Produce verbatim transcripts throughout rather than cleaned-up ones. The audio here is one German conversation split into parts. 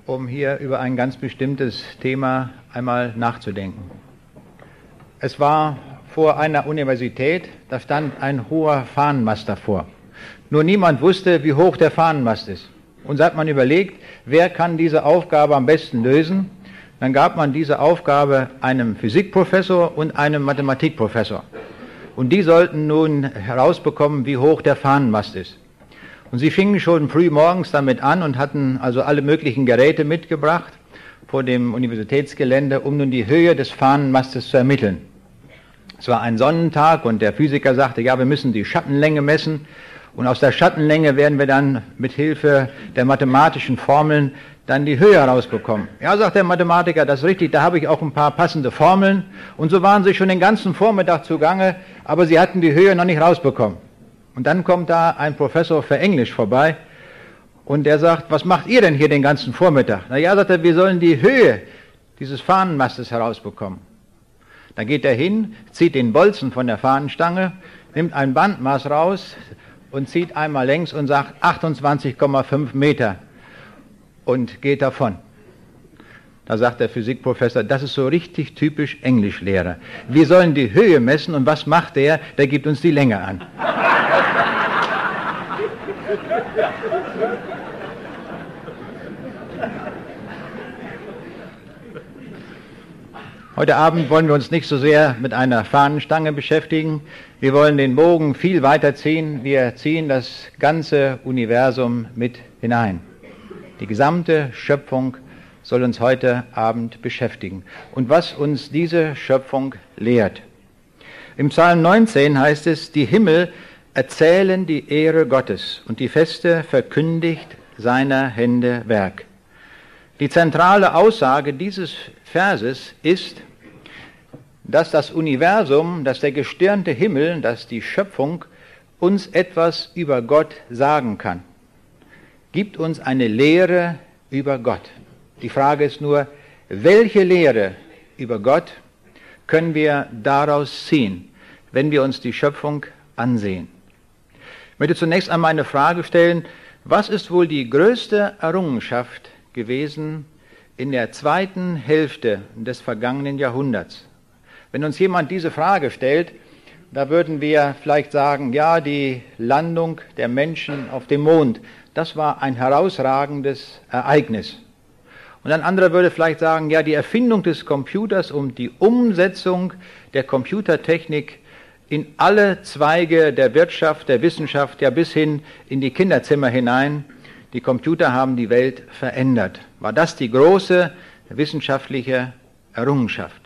um hier über ein ganz bestimmtes Thema einmal nachzudenken. Es war vor einer Universität, da stand ein hoher Fahnenmast davor. Nur niemand wusste, wie hoch der Fahnenmast ist. Und so hat man überlegt, wer kann diese Aufgabe am besten lösen? Dann gab man diese Aufgabe einem Physikprofessor und einem Mathematikprofessor. Und die sollten nun herausbekommen, wie hoch der Fahnenmast ist. Und sie fingen schon früh morgens damit an und hatten also alle möglichen Geräte mitgebracht vor dem Universitätsgelände, um nun die Höhe des Fahnenmastes zu ermitteln. Es war ein Sonnentag und der Physiker sagte, ja, wir müssen die Schattenlänge messen und aus der Schattenlänge werden wir dann mit Hilfe der mathematischen Formeln dann die Höhe herausbekommen. Ja, sagt der Mathematiker, das ist richtig, da habe ich auch ein paar passende Formeln. Und so waren sie schon den ganzen Vormittag zugange, aber sie hatten die Höhe noch nicht rausbekommen. Und dann kommt da ein Professor für Englisch vorbei und der sagt, was macht ihr denn hier den ganzen Vormittag? Na ja, sagt er, wir sollen die Höhe dieses Fahnenmastes herausbekommen. Dann geht er hin, zieht den Bolzen von der Fahnenstange, nimmt ein Bandmaß raus und zieht einmal längs und sagt achtundzwanzig Komma fünf Meter und geht davon. Da sagt der Physikprofessor, das ist so richtig typisch Englischlehrer. Wir sollen die Höhe messen und was macht der? Der gibt uns die Länge an. Heute Abend wollen wir uns nicht so sehr mit einer Fahnenstange beschäftigen. Wir wollen den Bogen viel weiter ziehen. Wir ziehen das ganze Universum mit hinein. Die gesamte Schöpfung soll uns heute Abend beschäftigen. Und was uns diese Schöpfung lehrt. Im Psalm neunzehn heißt es, die Himmel erzählen die Ehre Gottes und die Feste verkündigt seiner Hände Werk. Die zentrale Aussage dieses Verses ist, dass das Universum, dass der gestirnte Himmel, dass die Schöpfung uns etwas über Gott sagen kann. Gibt uns eine Lehre über Gott. Die Frage ist nur, welche Lehre über Gott können wir daraus ziehen, wenn wir uns die Schöpfung ansehen? Ich möchte zunächst einmal eine Frage stellen, was ist wohl die größte Errungenschaft gewesen in der zweiten Hälfte des vergangenen Jahrhunderts? Wenn uns jemand diese Frage stellt, da würden wir vielleicht sagen, ja, die Landung der Menschen auf dem Mond, das war ein herausragendes Ereignis. Und ein anderer würde vielleicht sagen, ja, die Erfindung des Computers und die Umsetzung der Computertechnik in alle Zweige der Wirtschaft, der Wissenschaft, ja bis hin in die Kinderzimmer hinein, die Computer haben die Welt verändert. War das die große wissenschaftliche Errungenschaft?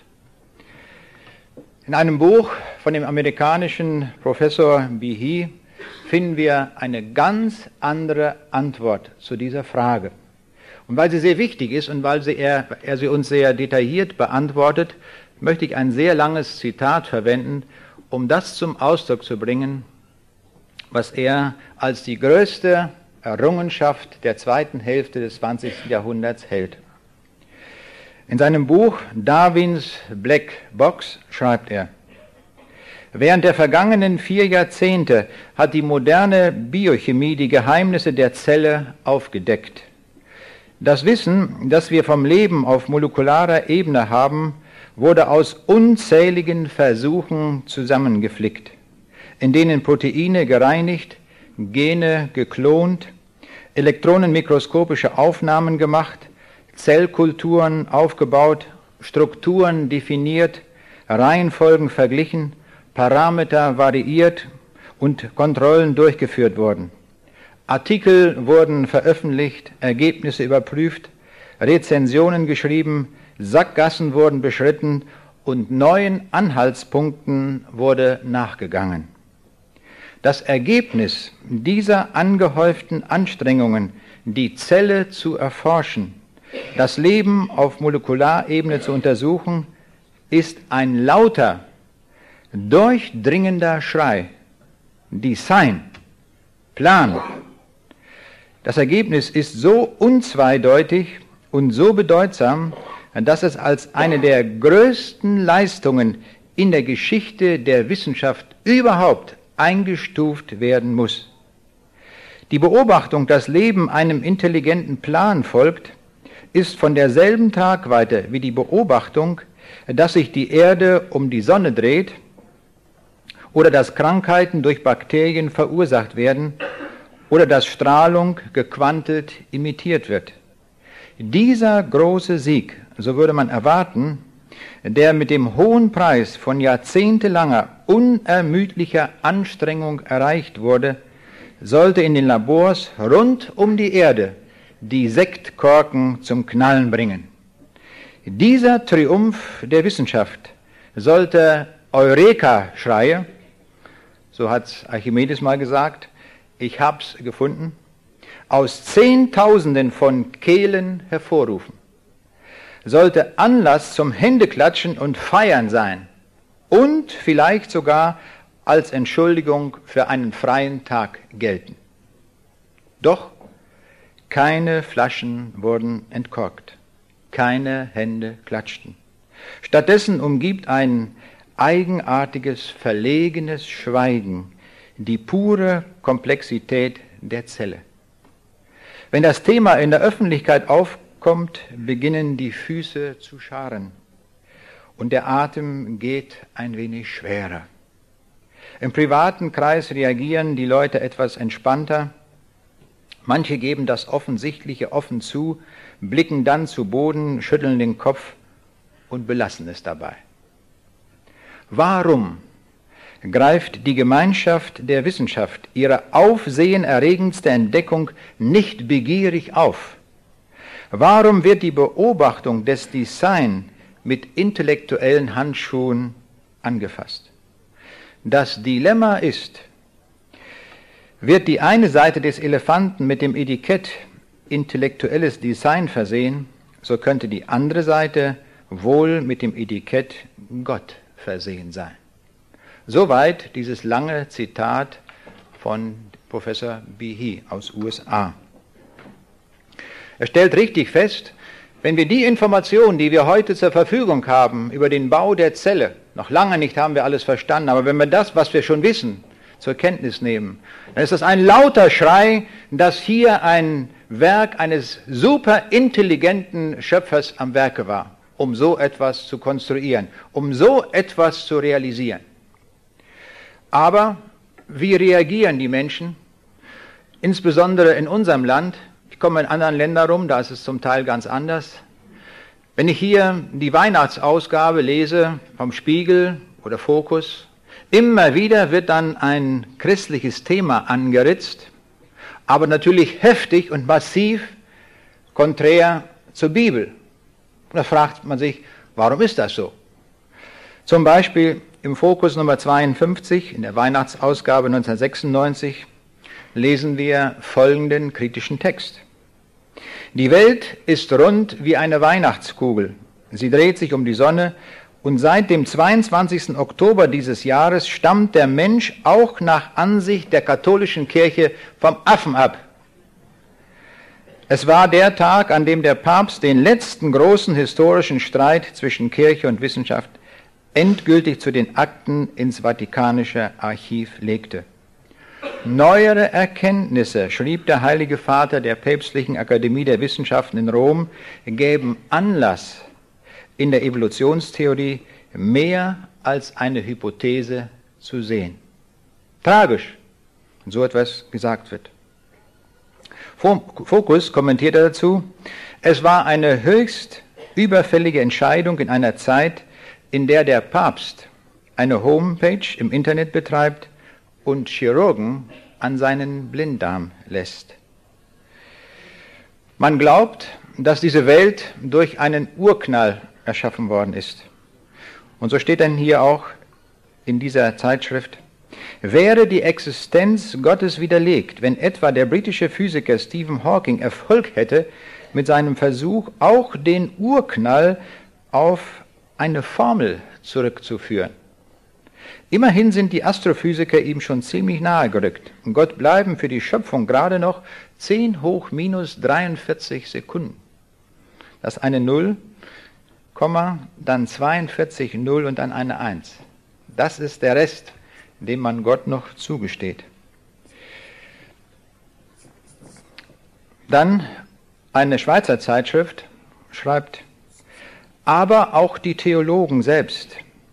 In einem Buch von dem amerikanischen Professor Behe finden wir eine ganz andere Antwort zu dieser Frage. Und weil sie sehr wichtig ist und weil sie er, er sie uns sehr detailliert beantwortet, möchte ich ein sehr langes Zitat verwenden, um das zum Ausdruck zu bringen, was er als die größte Errungenschaft der zweiten Hälfte des zwanzigsten Jahrhunderts hält. In seinem Buch Darwins Black Box schreibt er, während der vergangenen vier Jahrzehnte hat die moderne Biochemie die Geheimnisse der Zelle aufgedeckt. Das Wissen, das wir vom Leben auf molekularer Ebene haben, wurde aus unzähligen Versuchen zusammengeflickt, in denen Proteine gereinigt, Gene geklont, elektronenmikroskopische Aufnahmen gemacht, Zellkulturen aufgebaut, Strukturen definiert, Reihenfolgen verglichen, Parameter variiert und Kontrollen durchgeführt wurden. Artikel wurden veröffentlicht, Ergebnisse überprüft, Rezensionen geschrieben, Sackgassen wurden beschritten und neuen Anhaltspunkten wurde nachgegangen. Das Ergebnis dieser angehäuften Anstrengungen, die Zelle zu erforschen, das Leben auf Molekularebene zu untersuchen, ist ein lauter, durchdringender Schrei. Design, Plan. Das Ergebnis ist so unzweideutig und so bedeutsam, dass es als eine der größten Leistungen in der Geschichte der Wissenschaft überhaupt eingestuft werden muss. Die Beobachtung, dass Leben einem intelligenten Plan folgt, ist von derselben Tragweite wie die Beobachtung, dass sich die Erde um die Sonne dreht oder dass Krankheiten durch Bakterien verursacht werden oder dass Strahlung gequantelt imitiert wird. Dieser große Sieg, so würde man erwarten, der mit dem hohen Preis von jahrzehntelanger, unermüdlicher Anstrengung erreicht wurde, sollte in den Labors rund um die Erde die Sektkorken zum Knallen bringen. Dieser Triumph der Wissenschaft sollte Eureka-Schreie, so hat Archimedes mal gesagt, ich hab's gefunden, aus Zehntausenden von Kehlen hervorrufen, sollte Anlass zum Händeklatschen und Feiern sein und vielleicht sogar als Entschuldigung für einen freien Tag gelten. Doch keine Flaschen wurden entkorkt, keine Hände klatschten. Stattdessen umgibt ein eigenartiges, verlegenes Schweigen die pure Komplexität der Zelle. Wenn das Thema in der Öffentlichkeit aufkommt, beginnen die Füße zu scharen und der Atem geht ein wenig schwerer. Im privaten Kreis reagieren die Leute etwas entspannter. Manche geben das Offensichtliche offen zu, blicken dann zu Boden, schütteln den Kopf und belassen es dabei. Warum greift die Gemeinschaft der Wissenschaft ihre aufsehenerregendste Entdeckung nicht begierig auf? Warum wird die Beobachtung des Design mit intellektuellen Handschuhen angefasst? Das Dilemma ist, wird die eine Seite des Elefanten mit dem Etikett intellektuelles Design versehen, so könnte die andere Seite wohl mit dem Etikett Gott versehen sein. Soweit dieses lange Zitat von Professor Behe aus U S A. Er stellt richtig fest, wenn wir die Informationen, die wir heute zur Verfügung haben über den Bau der Zelle, noch lange nicht haben wir alles verstanden, aber wenn wir das, was wir schon wissen, zur Kenntnis nehmen, dann ist das ein lauter Schrei, dass hier ein Werk eines superintelligenten Schöpfers am Werke war, um so etwas zu konstruieren, um so etwas zu realisieren. Aber wie reagieren die Menschen, insbesondere in unserem Land? Ich komme in anderen Ländern rum, da ist es zum Teil ganz anders. Wenn ich hier die Weihnachtsausgabe lese vom Spiegel oder Fokus, immer wieder wird dann ein christliches Thema angeritzt, aber natürlich heftig und massiv konträr zur Bibel. Und da fragt man sich, warum ist das so? Zum Beispiel im Fokus Nummer zweiundfünfzig, in der Weihnachtsausgabe neunzehnhundertsechsundneunzig, lesen wir folgenden kritischen Text. Die Welt ist rund wie eine Weihnachtskugel. Sie dreht sich um die Sonne und seit dem zweiundzwanzigsten Oktober dieses Jahres stammt der Mensch auch nach Ansicht der katholischen Kirche vom Affen ab. Es war der Tag, an dem der Papst den letzten großen historischen Streit zwischen Kirche und Wissenschaft endgültig zu den Akten ins Vatikanische Archiv legte. Neuere Erkenntnisse, schrieb der Heilige Vater der Päpstlichen Akademie der Wissenschaften in Rom, gäben Anlass, in der Evolutionstheorie mehr als eine Hypothese zu sehen. Tragisch, wenn so etwas gesagt wird. Fokus kommentierte dazu, es war eine höchst überfällige Entscheidung in einer Zeit, in der der Papst eine Homepage im Internet betreibt und Chirurgen an seinen Blinddarm lässt. Man glaubt, dass diese Welt durch einen Urknall erschaffen worden ist. Und so steht dann hier auch in dieser Zeitschrift, wäre die Existenz Gottes widerlegt, wenn etwa der britische Physiker Stephen Hawking Erfolg hätte mit seinem Versuch, auch den Urknall auf eine Formel zurückzuführen. Immerhin sind die Astrophysiker ihm schon ziemlich nahe gerückt. Und Gott bleiben für die Schöpfung gerade noch zehn hoch minus dreiundvierzig Sekunden. Das ist eine Null, Komma, dann zweiundvierzig Null und dann eine Eins. Das ist der Rest, dem man Gott noch zugesteht. Dann eine Schweizer Zeitschrift schreibt, aber auch die Theologen selbst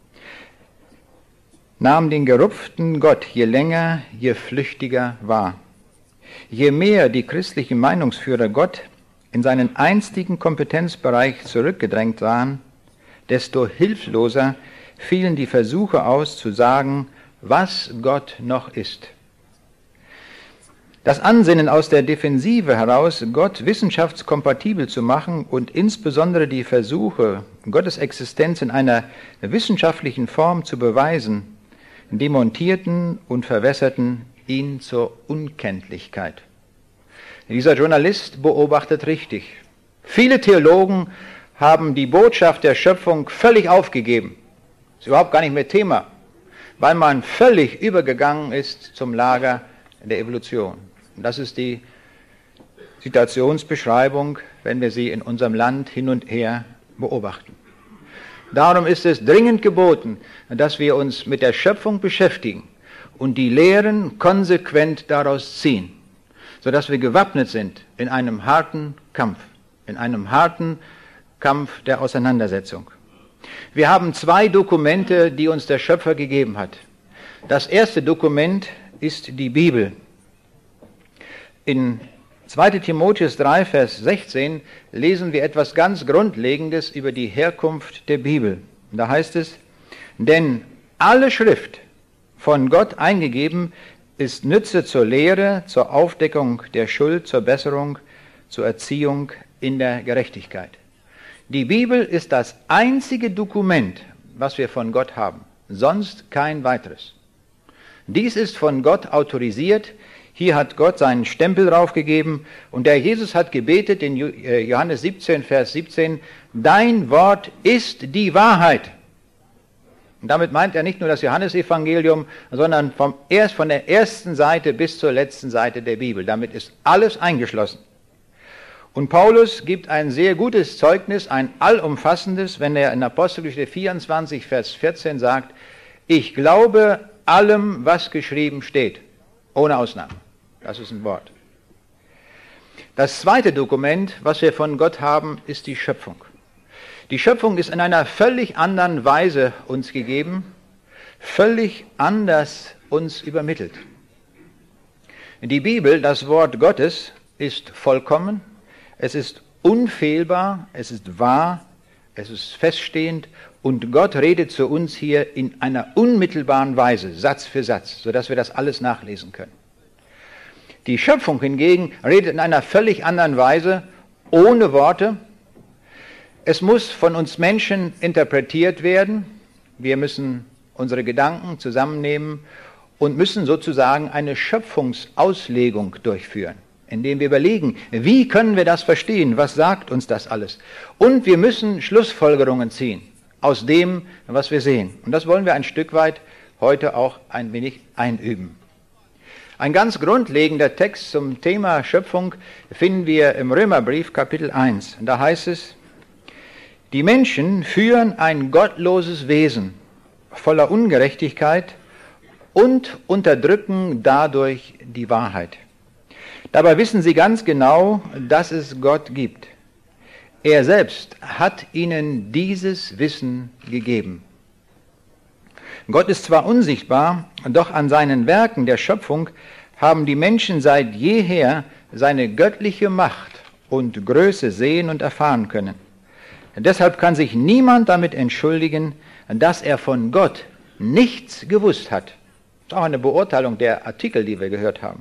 nahmen den gerupften Gott je länger, je flüchtiger wahr. Je mehr die christlichen Meinungsführer Gott in seinen einstigen Kompetenzbereich zurückgedrängt sahen, desto hilfloser fielen die Versuche aus, zu sagen, was Gott noch ist. Das Ansinnen aus der Defensive heraus, Gott wissenschaftskompatibel zu machen und insbesondere die Versuche, Gottes Existenz in einer wissenschaftlichen Form zu beweisen, demontierten und verwässerten ihn zur Unkenntlichkeit. Dieser Journalist beobachtet richtig. Viele Theologen haben die Botschaft der Schöpfung völlig aufgegeben. Ist überhaupt gar nicht mehr Thema, weil man völlig übergegangen ist zum Lager der Evolution. Und das ist die Situationsbeschreibung, wenn wir sie in unserem Land hin und her beobachten. Darum ist es dringend geboten, dass wir uns mit der Schöpfung beschäftigen und die Lehren konsequent daraus ziehen, sodass wir gewappnet sind in einem harten Kampf, in einem harten Kampf der Auseinandersetzung. Wir haben zwei Dokumente, die uns der Schöpfer gegeben hat. Das erste Dokument ist die Bibel. In zweiter Timotheus drei, Vers sechzehn lesen wir etwas ganz Grundlegendes über die Herkunft der Bibel. Da heißt es, denn alle Schrift von Gott eingegeben ist Nütze zur Lehre, zur Aufdeckung der Schuld, zur Besserung, zur Erziehung in der Gerechtigkeit. Die Bibel ist das einzige Dokument, was wir von Gott haben, sonst kein weiteres. Dies ist von Gott autorisiert. Hier hat Gott seinen Stempel draufgegeben und der Jesus hat gebetet in Johannes siebzehn, Vers siebzehn, dein Wort ist die Wahrheit. Und damit meint er nicht nur das Johannesevangelium, sondern vom erst, von der ersten Seite bis zur letzten Seite der Bibel. Damit ist alles eingeschlossen. Und Paulus gibt ein sehr gutes Zeugnis, ein allumfassendes, wenn er in Apostelgeschichte vierundzwanzig, Vers vierzehn sagt, ich glaube allem, was geschrieben steht, ohne Ausnahme. Das ist ein Wort. Das zweite Dokument, was wir von Gott haben, ist die Schöpfung. Die Schöpfung ist in einer völlig anderen Weise uns gegeben, völlig anders uns übermittelt. Die Bibel, das Wort Gottes, ist vollkommen, es ist unfehlbar, es ist wahr, es ist feststehend und Gott redet zu uns hier in einer unmittelbaren Weise, Satz für Satz, sodass wir das alles nachlesen können. Die Schöpfung hingegen redet in einer völlig anderen Weise, ohne Worte. Es muss von uns Menschen interpretiert werden. Wir müssen unsere Gedanken zusammennehmen und müssen sozusagen eine Schöpfungsauslegung durchführen, indem wir überlegen, wie können wir das verstehen, was sagt uns das alles? Und wir müssen Schlussfolgerungen ziehen aus dem, was wir sehen. Und das wollen wir ein Stück weit heute auch ein wenig einüben. Ein ganz grundlegender Text zum Thema Schöpfung finden wir im Römerbrief Kapitel eins. Da heißt es, die Menschen führen ein gottloses Wesen voller Ungerechtigkeit und unterdrücken dadurch die Wahrheit. Dabei wissen sie ganz genau, dass es Gott gibt. Er selbst hat ihnen dieses Wissen gegeben. Gott ist zwar unsichtbar, doch an seinen Werken der Schöpfung haben die Menschen seit jeher seine göttliche Macht und Größe sehen und erfahren können. Deshalb kann sich niemand damit entschuldigen, dass er von Gott nichts gewusst hat. Das ist auch eine Beurteilung der Artikel, die wir gehört haben.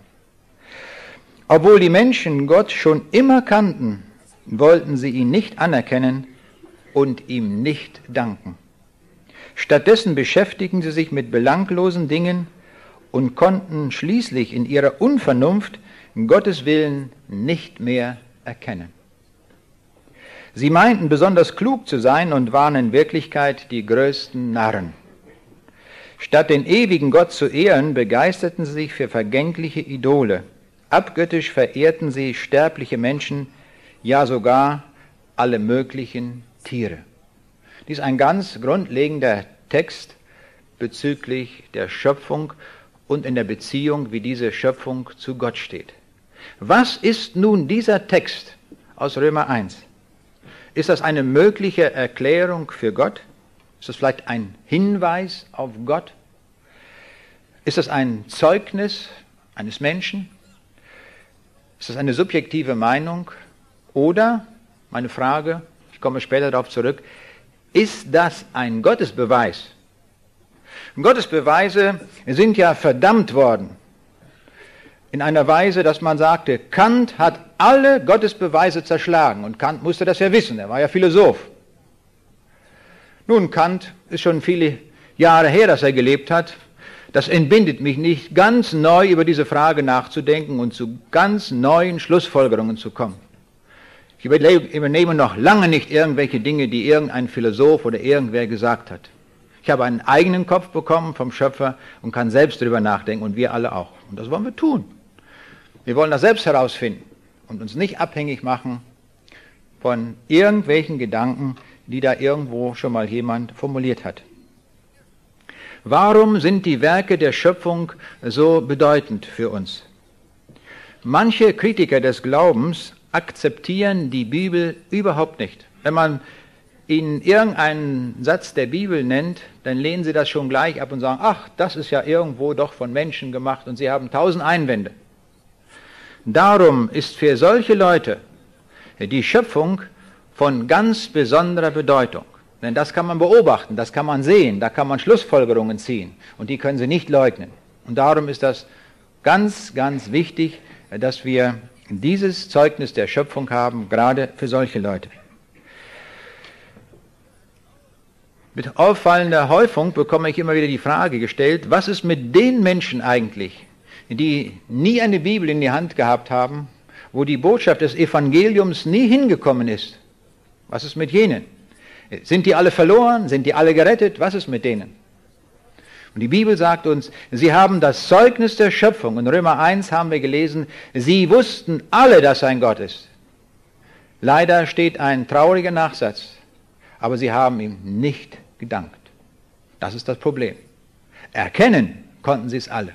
Obwohl die Menschen Gott schon immer kannten, wollten sie ihn nicht anerkennen und ihm nicht danken. Stattdessen beschäftigten sie sich mit belanglosen Dingen und konnten schließlich in ihrer Unvernunft Gottes Willen nicht mehr erkennen. Sie meinten besonders klug zu sein und waren in Wirklichkeit die größten Narren. Statt den ewigen Gott zu ehren, begeisterten sie sich für vergängliche Idole. Abgöttisch verehrten sie sterbliche Menschen, ja sogar alle möglichen Tiere. Dies ist ein ganz grundlegender Text bezüglich der Schöpfung und in der Beziehung, wie diese Schöpfung zu Gott steht. Was ist nun dieser Text aus Römer eins? Ist das eine mögliche Erklärung für Gott? Ist das vielleicht ein Hinweis auf Gott? Ist das ein Zeugnis eines Menschen? Ist das eine subjektive Meinung? Oder, meine Frage, ich komme später darauf zurück, ist das ein Gottesbeweis? Gottesbeweise sind ja verdammt worden. In einer Weise, dass man sagte, Kant hat alle Gottesbeweise zerschlagen. Und Kant musste das ja wissen, er war ja Philosoph. Nun, Kant ist schon viele Jahre her, dass er gelebt hat. Das entbindet mich nicht, ganz neu über diese Frage nachzudenken und zu ganz neuen Schlussfolgerungen zu kommen. Ich übernehme noch lange nicht irgendwelche Dinge, die irgendein Philosoph oder irgendwer gesagt hat. Ich habe einen eigenen Kopf bekommen vom Schöpfer und kann selbst darüber nachdenken und wir alle auch. Und das wollen wir tun. Wir wollen das selbst herausfinden und uns nicht abhängig machen von irgendwelchen Gedanken, die da irgendwo schon mal jemand formuliert hat. Warum sind die Werke der Schöpfung so bedeutend für uns? Manche Kritiker des Glaubens akzeptieren die Bibel überhaupt nicht. Wenn man ihnen irgendeinen Satz der Bibel nennt, dann lehnen sie das schon gleich ab und sagen, ach, das ist ja irgendwo doch von Menschen gemacht und sie haben tausend Einwände. Darum ist für solche Leute die Schöpfung von ganz besonderer Bedeutung. Denn das kann man beobachten, das kann man sehen, da kann man Schlussfolgerungen ziehen und die können sie nicht leugnen. Und darum ist das ganz, ganz wichtig, dass wir dieses Zeugnis der Schöpfung haben, gerade für solche Leute. Mit auffallender Häufung bekomme ich immer wieder die Frage gestellt, was ist mit den Menschen eigentlich, die nie eine Bibel in die Hand gehabt haben, wo die Botschaft des Evangeliums nie hingekommen ist? Was ist mit jenen? Sind die alle verloren? Sind die alle gerettet? Was ist mit denen? Und die Bibel sagt uns, sie haben das Zeugnis der Schöpfung. In Römer eins haben wir gelesen, sie wussten alle, dass ein Gott ist. Leider steht ein trauriger Nachsatz, aber sie haben ihm nicht gedankt. Das ist das Problem. Erkennen konnten sie es alle.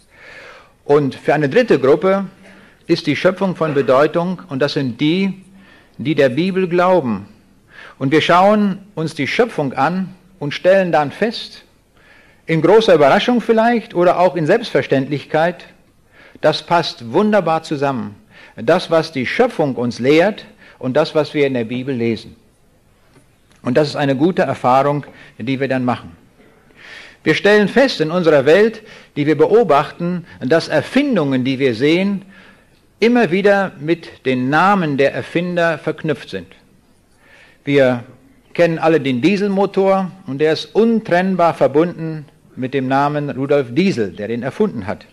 Und für eine dritte Gruppe ist die Schöpfung von Bedeutung, und das sind die, die der Bibel glauben. Und wir schauen uns die Schöpfung an und stellen dann fest, in großer Überraschung vielleicht oder auch in Selbstverständlichkeit, das passt wunderbar zusammen. Das, was die Schöpfung uns lehrt und das, was wir in der Bibel lesen. Und das ist eine gute Erfahrung, die wir dann machen. Wir stellen fest in unserer Welt, die wir beobachten, dass Erfindungen, die wir sehen, immer wieder mit den Namen der Erfinder verknüpft sind. Wir kennen alle den Dieselmotor und der ist untrennbar verbunden mit dem Namen Rudolf Diesel, der den erfunden hat.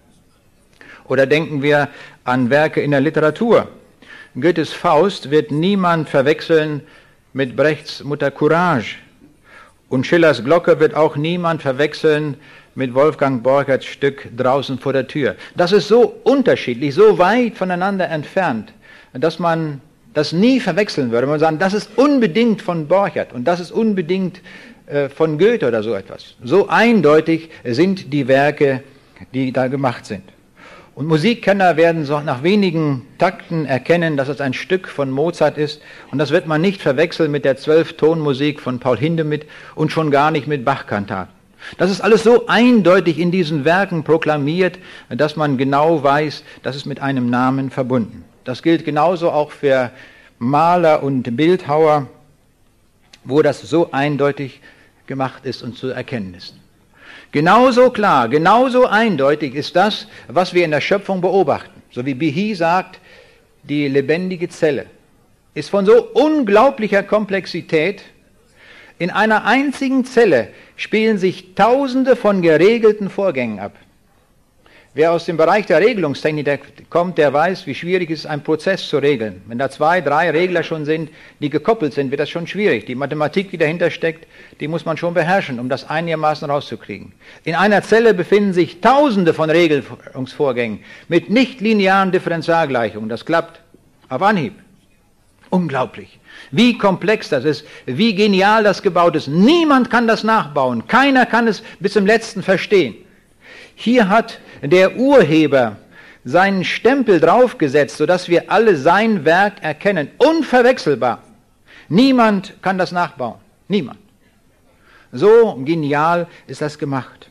Oder denken wir an Werke in der Literatur. Goethes Faust wird niemand verwechseln mit Brechts Mutter Courage. Und Schillers Glocke wird auch niemand verwechseln mit Wolfgang Borcherts Stück Draußen vor der Tür. Das ist so unterschiedlich, so weit voneinander entfernt, dass man das nie verwechseln würde. Man sagen, das ist unbedingt von Borchert und das ist unbedingt äh, von Goethe oder so etwas. So eindeutig sind die Werke, die da gemacht sind. Und Musikkenner werden so nach wenigen Takten erkennen, dass es ein Stück von Mozart ist. Und das wird man nicht verwechseln mit der Zwölftonmusik von Paul Hindemith und schon gar nicht mit Bach-Kantaten. Das ist alles so eindeutig in diesen Werken proklamiert, dass man genau weiß, das ist mit einem Namen verbunden. Das gilt genauso auch für Maler und Bildhauer, wo das so eindeutig gemacht ist und zu erkennen ist. Genauso klar, genauso eindeutig ist das, was wir in der Schöpfung beobachten. So wie Behe sagt, die lebendige Zelle ist von so unglaublicher Komplexität. In einer einzigen Zelle spielen sich Tausende von geregelten Vorgängen ab. Wer aus dem Bereich der Regelungstechnik kommt, der weiß, wie schwierig es ist, einen Prozess zu regeln. Wenn da zwei, drei Regler schon sind, die gekoppelt sind, wird das schon schwierig. Die Mathematik, die dahinter steckt, die muss man schon beherrschen, um das einigermaßen rauszukriegen. In einer Zelle befinden sich Tausende von Regelungsvorgängen mit nicht-linearen Differentialgleichungen. Das klappt auf Anhieb. Unglaublich. Wie komplex das ist, wie genial das gebaut ist. Niemand kann das nachbauen. Keiner kann es bis zum Letzten verstehen. Hier hat der Urheber seinen Stempel draufgesetzt, sodass wir alle sein Werk erkennen. Unverwechselbar. Niemand kann das nachbauen. Niemand. So genial ist das gemacht.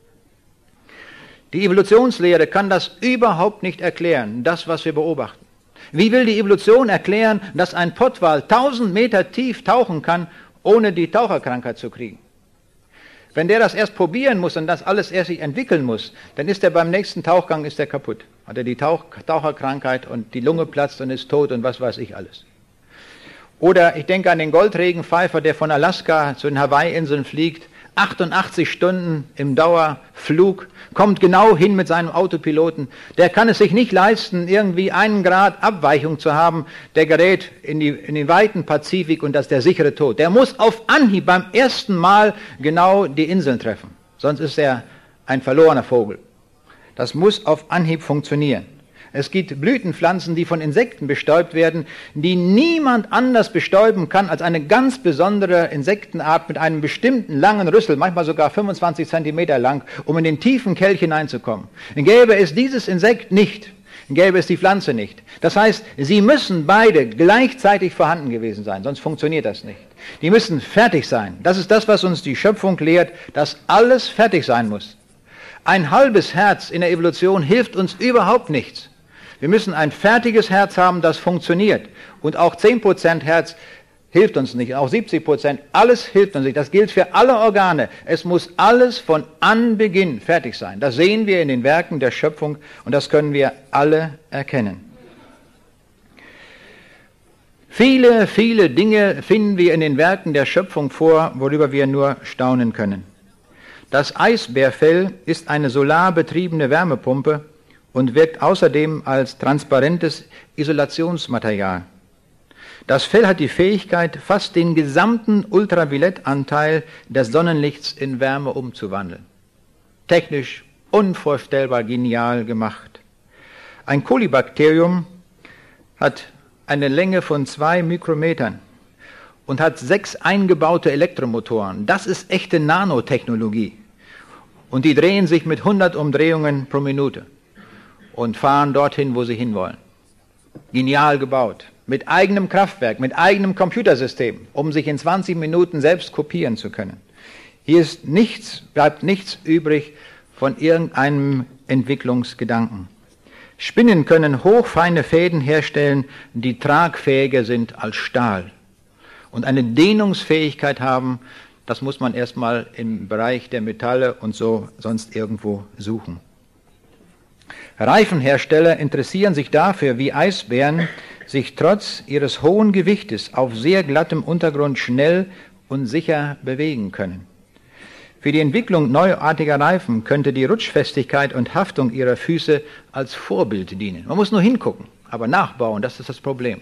Die Evolutionslehre kann das überhaupt nicht erklären, das, was wir beobachten. Wie will die Evolution erklären, dass ein Pottwal tausend Meter tief tauchen kann, ohne die Taucherkrankheit zu kriegen? Wenn der das erst probieren muss und das alles erst sich entwickeln muss, dann ist er beim nächsten Tauchgang ist er kaputt. Hat er die Tauch Taucherkrankheit und die Lunge platzt und ist tot und was weiß ich alles. Oder ich denke an den Goldregenpfeifer, der von Alaska zu den Hawaii-Inseln fliegt, achtundachtzig Stunden im Dauerflug, kommt genau hin mit seinem Autopiloten. Der kann es sich nicht leisten, irgendwie einen Grad Abweichung zu haben. Der gerät in, die, in den weiten Pazifik und das ist der sichere Tod. Der muss auf Anhieb beim ersten Mal genau die Inseln treffen. Sonst ist er ein verlorener Vogel. Das muss auf Anhieb funktionieren. Es gibt Blütenpflanzen, die von Insekten bestäubt werden, die niemand anders bestäuben kann als eine ganz besondere Insektenart mit einem bestimmten langen Rüssel, manchmal sogar fünfundzwanzig Zentimeter lang, um in den tiefen Kelch hineinzukommen. Gäbe es dieses Insekt nicht, gäbe es die Pflanze nicht. Das heißt, sie müssen beide gleichzeitig vorhanden gewesen sein, sonst funktioniert das nicht. Die müssen fertig sein. Das ist das, was uns die Schöpfung lehrt, dass alles fertig sein muss. Ein halbes Herz in der Evolution hilft uns überhaupt nichts. Wir müssen ein fertiges Herz haben, das funktioniert. Und auch zehn Prozent Herz hilft uns nicht, auch siebzig Prozent, alles hilft uns nicht. Das gilt für alle Organe. Es muss alles von Anbeginn fertig sein. Das sehen wir in den Werken der Schöpfung und das können wir alle erkennen. Viele, viele Dinge finden wir in den Werken der Schöpfung vor, worüber wir nur staunen können. Das Eisbärfell ist eine solarbetriebene Wärmepumpe und wirkt außerdem als transparentes Isolationsmaterial. Das Fell hat die Fähigkeit, fast den gesamten Ultraviolettanteil des Sonnenlichts in Wärme umzuwandeln. Technisch unvorstellbar genial gemacht. Ein Kolibakterium hat eine Länge von zwei Mikrometern und hat sechs eingebaute Elektromotoren. Das ist echte Nanotechnologie. Und die drehen sich mit hundert Umdrehungen pro Minute und fahren dorthin, wo sie hinwollen. Genial gebaut. Mit eigenem Kraftwerk, mit eigenem Computersystem, um sich in zwanzig Minuten selbst kopieren zu können. Hier ist nichts, bleibt nichts übrig von irgendeinem Entwicklungsgedanken. Spinnen können hochfeine Fäden herstellen, die tragfähiger sind als Stahl. Und eine Dehnungsfähigkeit haben, das muss man erstmal im Bereich der Metalle und so sonst irgendwo suchen. Reifenhersteller interessieren sich dafür, wie Eisbären sich trotz ihres hohen Gewichtes auf sehr glattem Untergrund schnell und sicher bewegen können. Für die Entwicklung neuartiger Reifen könnte die Rutschfestigkeit und Haftung ihrer Füße als Vorbild dienen. Man muss nur hingucken, aber nachbauen, das ist das Problem.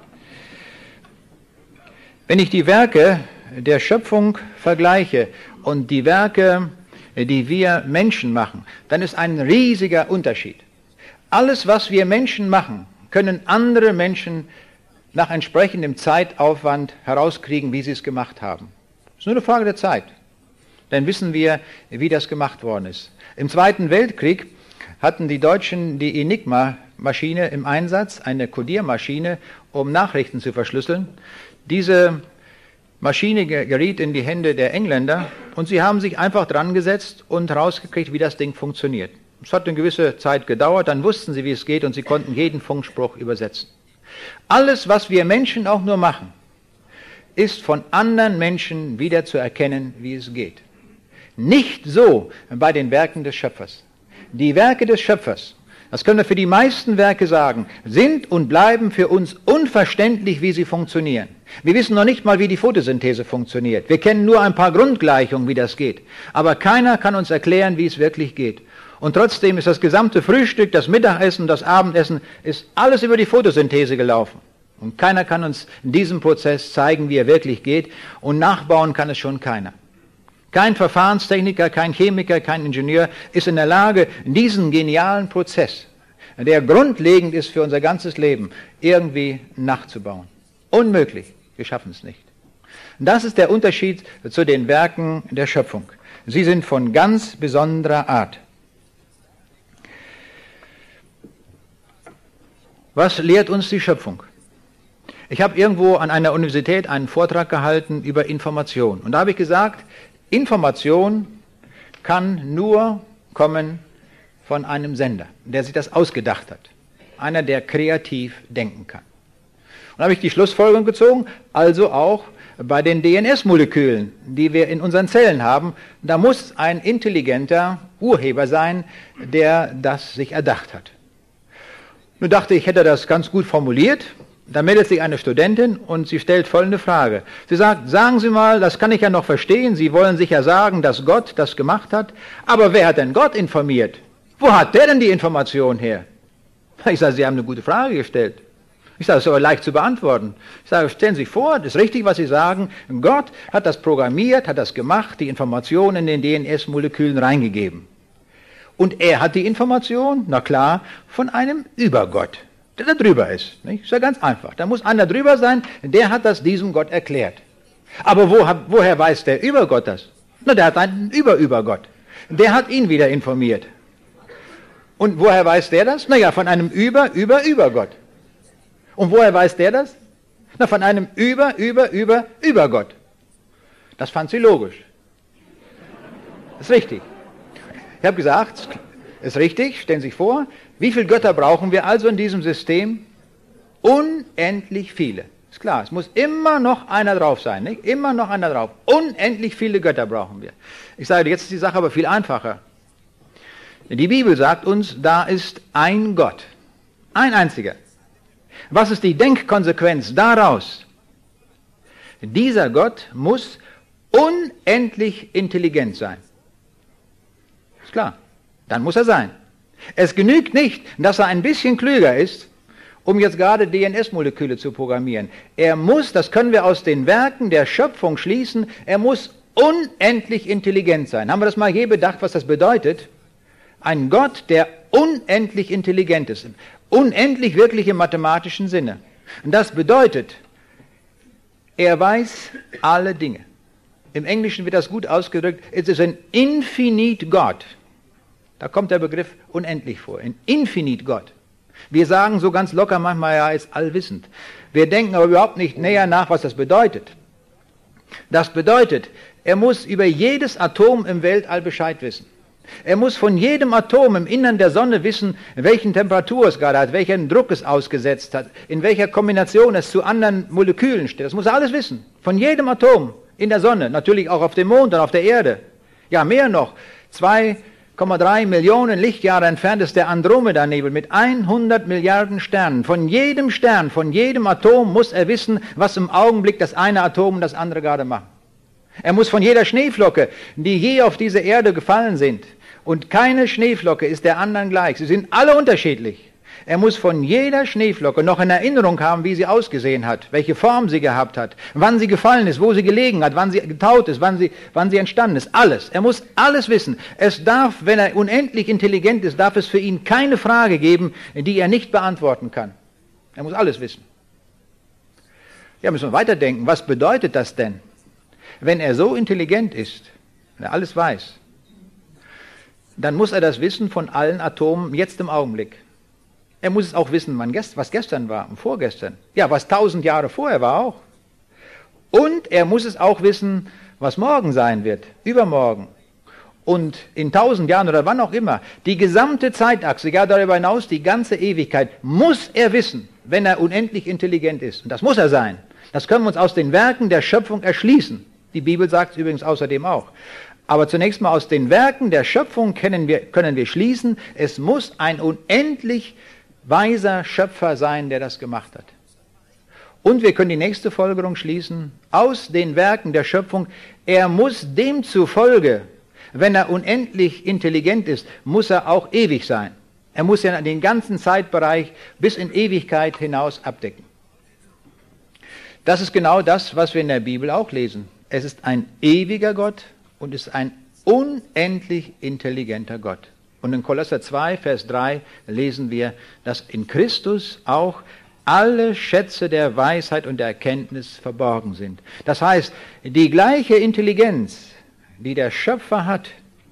Wenn ich die Werke der Schöpfung vergleiche und die Werke, die wir Menschen machen, dann ist ein riesiger Unterschied. Alles, was wir Menschen machen, können andere Menschen nach entsprechendem Zeitaufwand herauskriegen, wie sie es gemacht haben. Es ist nur eine Frage der Zeit. Dann wissen wir, wie das gemacht worden ist. Im Zweiten Weltkrieg hatten die Deutschen die Enigma-Maschine im Einsatz, eine Kodiermaschine, um Nachrichten zu verschlüsseln. Diese Maschine geriet in die Hände der Engländer und sie haben sich einfach dran gesetzt und herausgekriegt, wie das Ding funktioniert. Es hat eine gewisse Zeit gedauert, dann wussten sie, wie es geht und sie konnten jeden Funkspruch übersetzen. Alles, was wir Menschen auch nur machen, ist von anderen Menschen wieder zu erkennen, wie es geht. Nicht so bei den Werken des Schöpfers. Die Werke des Schöpfers, das können wir für die meisten Werke sagen, sind und bleiben für uns unverständlich, wie sie funktionieren. Wir wissen noch nicht mal, wie die Photosynthese funktioniert. Wir kennen nur ein paar Grundgleichungen, wie das geht. Aber keiner kann uns erklären, wie es wirklich geht. Und trotzdem ist das gesamte Frühstück, das Mittagessen, das Abendessen, ist alles über die Photosynthese gelaufen. Und keiner kann uns in diesem Prozess zeigen, wie er wirklich geht. Und nachbauen kann es schon keiner. Kein Verfahrenstechniker, kein Chemiker, kein Ingenieur ist in der Lage, diesen genialen Prozess, der grundlegend ist für unser ganzes Leben, irgendwie nachzubauen. Unmöglich. Wir schaffen es nicht. Das ist der Unterschied zu den Werken der Schöpfung. Sie sind von ganz besonderer Art. Was lehrt uns die Schöpfung? Ich habe irgendwo an einer Universität einen Vortrag gehalten über Information. Und da habe ich gesagt, Information kann nur kommen von einem Sender, der sich das ausgedacht hat. Einer, der kreativ denken kann. Und da habe ich die Schlussfolgerung gezogen, also auch bei den D N S-Molekülen, die wir in unseren Zellen haben, da muss ein intelligenter Urheber sein, der das sich erdacht hat. Nun dachte ich, ich hätte das ganz gut formuliert. Da meldet sich eine Studentin und sie stellt folgende Frage. Sie sagt, sagen Sie mal, das kann ich ja noch verstehen, Sie wollen sicher sagen, dass Gott das gemacht hat, aber wer hat denn Gott informiert? Wo hat der denn die Information her? Ich sage, Sie haben eine gute Frage gestellt. Ich sage, das ist aber leicht zu beantworten. Ich sage, stellen Sie sich vor, das ist richtig, was Sie sagen, Gott hat das programmiert, hat das gemacht, die Informationen in den D N S-Molekülen reingegeben. Und er hat die Information, na klar, von einem Übergott, der da drüber ist. Nicht? Ist ja ganz einfach. Da muss einer drüber sein, der hat das diesem Gott erklärt. Aber wo, woher weiß der Übergott das? Na, der hat einen Über-Übergott. Der hat ihn wieder informiert. Und woher weiß der das? Naja, von einem Über-Über-Übergott. Und woher weiß der das? Na, von einem Über-Über-Über-Übergott. Das fand sie logisch. Das ist richtig. Ich habe gesagt, ist richtig, stellen Sie sich vor, wie viele Götter brauchen wir also in diesem System? Unendlich viele. Ist klar, es muss immer noch einer drauf sein, nicht? Immer noch einer drauf. Unendlich viele Götter brauchen wir. Ich sage, jetzt ist die Sache aber viel einfacher. Die Bibel sagt uns, da ist ein Gott. Ein einziger. Was ist die Denkkonsequenz daraus? Dieser Gott muss unendlich intelligent sein. Ist klar, dann muss er sein. Es genügt nicht, dass er ein bisschen klüger ist, um jetzt gerade D N S-Moleküle zu programmieren. Er muss, das können wir aus den Werken der Schöpfung schließen, er muss unendlich intelligent sein. Haben wir das mal je bedacht, was das bedeutet? Ein Gott, der unendlich intelligent ist. Unendlich wirklich im mathematischen Sinne. Und das bedeutet, er weiß alle Dinge. Im Englischen wird das gut ausgedrückt, es ist ein Infinite God. Da kommt der Begriff unendlich vor, ein Infinite Gott. Wir sagen so ganz locker manchmal, ja, er ist allwissend. Wir denken aber überhaupt nicht näher nach, was das bedeutet. Das bedeutet, er muss über jedes Atom im Weltall Bescheid wissen. Er muss von jedem Atom im Innern der Sonne wissen, welchen Temperatur es gerade hat, welchen Druck es ausgesetzt hat, in welcher Kombination es zu anderen Molekülen steht. Das muss er alles wissen. Von jedem Atom in der Sonne, natürlich auch auf dem Mond und auf der Erde. Ja, mehr noch. zwei Komma drei Millionen Lichtjahre entfernt ist der Andromeda-Nebel mit hundert Milliarden Sternen. Von jedem Stern, von jedem Atom muss er wissen, was im Augenblick das eine Atom und das andere gerade macht. Er muss von jeder Schneeflocke, die je auf diese Erde gefallen sind, und keine Schneeflocke ist der anderen gleich, sie sind alle unterschiedlich. Er muss von jeder Schneeflocke noch in Erinnerung haben, wie sie ausgesehen hat, welche Form sie gehabt hat, wann sie gefallen ist, wo sie gelegen hat, wann sie getaut ist, wann sie, wann sie entstanden ist. Alles. Er muss alles wissen. Es darf, wenn er unendlich intelligent ist, darf es für ihn keine Frage geben, die er nicht beantworten kann. Er muss alles wissen. Ja, müssen wir weiterdenken. Was bedeutet das denn? Wenn er so intelligent ist, wenn er alles weiß, dann muss er das wissen von allen Atomen jetzt im Augenblick. Er muss es auch wissen, was gestern war und vorgestern. Ja, was tausend Jahre vorher war auch. Und er muss es auch wissen, was morgen sein wird, übermorgen. Und in tausend Jahren oder wann auch immer, die gesamte Zeitachse, ja darüber hinaus die ganze Ewigkeit, muss er wissen, wenn er unendlich intelligent ist. Und das muss er sein. Das können wir uns aus den Werken der Schöpfung erschließen. Die Bibel sagt es übrigens außerdem auch. Aber zunächst mal aus den Werken der Schöpfung können wir, können wir schließen, es muss ein unendlich weiser Schöpfer sein, der das gemacht hat. Und wir können die nächste Folgerung schließen, aus den Werken der Schöpfung, er muss demzufolge, wenn er unendlich intelligent ist, muss er auch ewig sein. Er muss ja den ganzen Zeitbereich bis in Ewigkeit hinaus abdecken. Das ist genau das, was wir in der Bibel auch lesen. Es ist ein ewiger Gott und ist ein unendlich intelligenter Gott. Und in Kolosser zwei, Vers drei lesen wir, dass in Christus auch alle Schätze der Weisheit und der Erkenntnis verborgen sind. Das heißt, die gleiche Intelligenz, die der Schöpfer hat,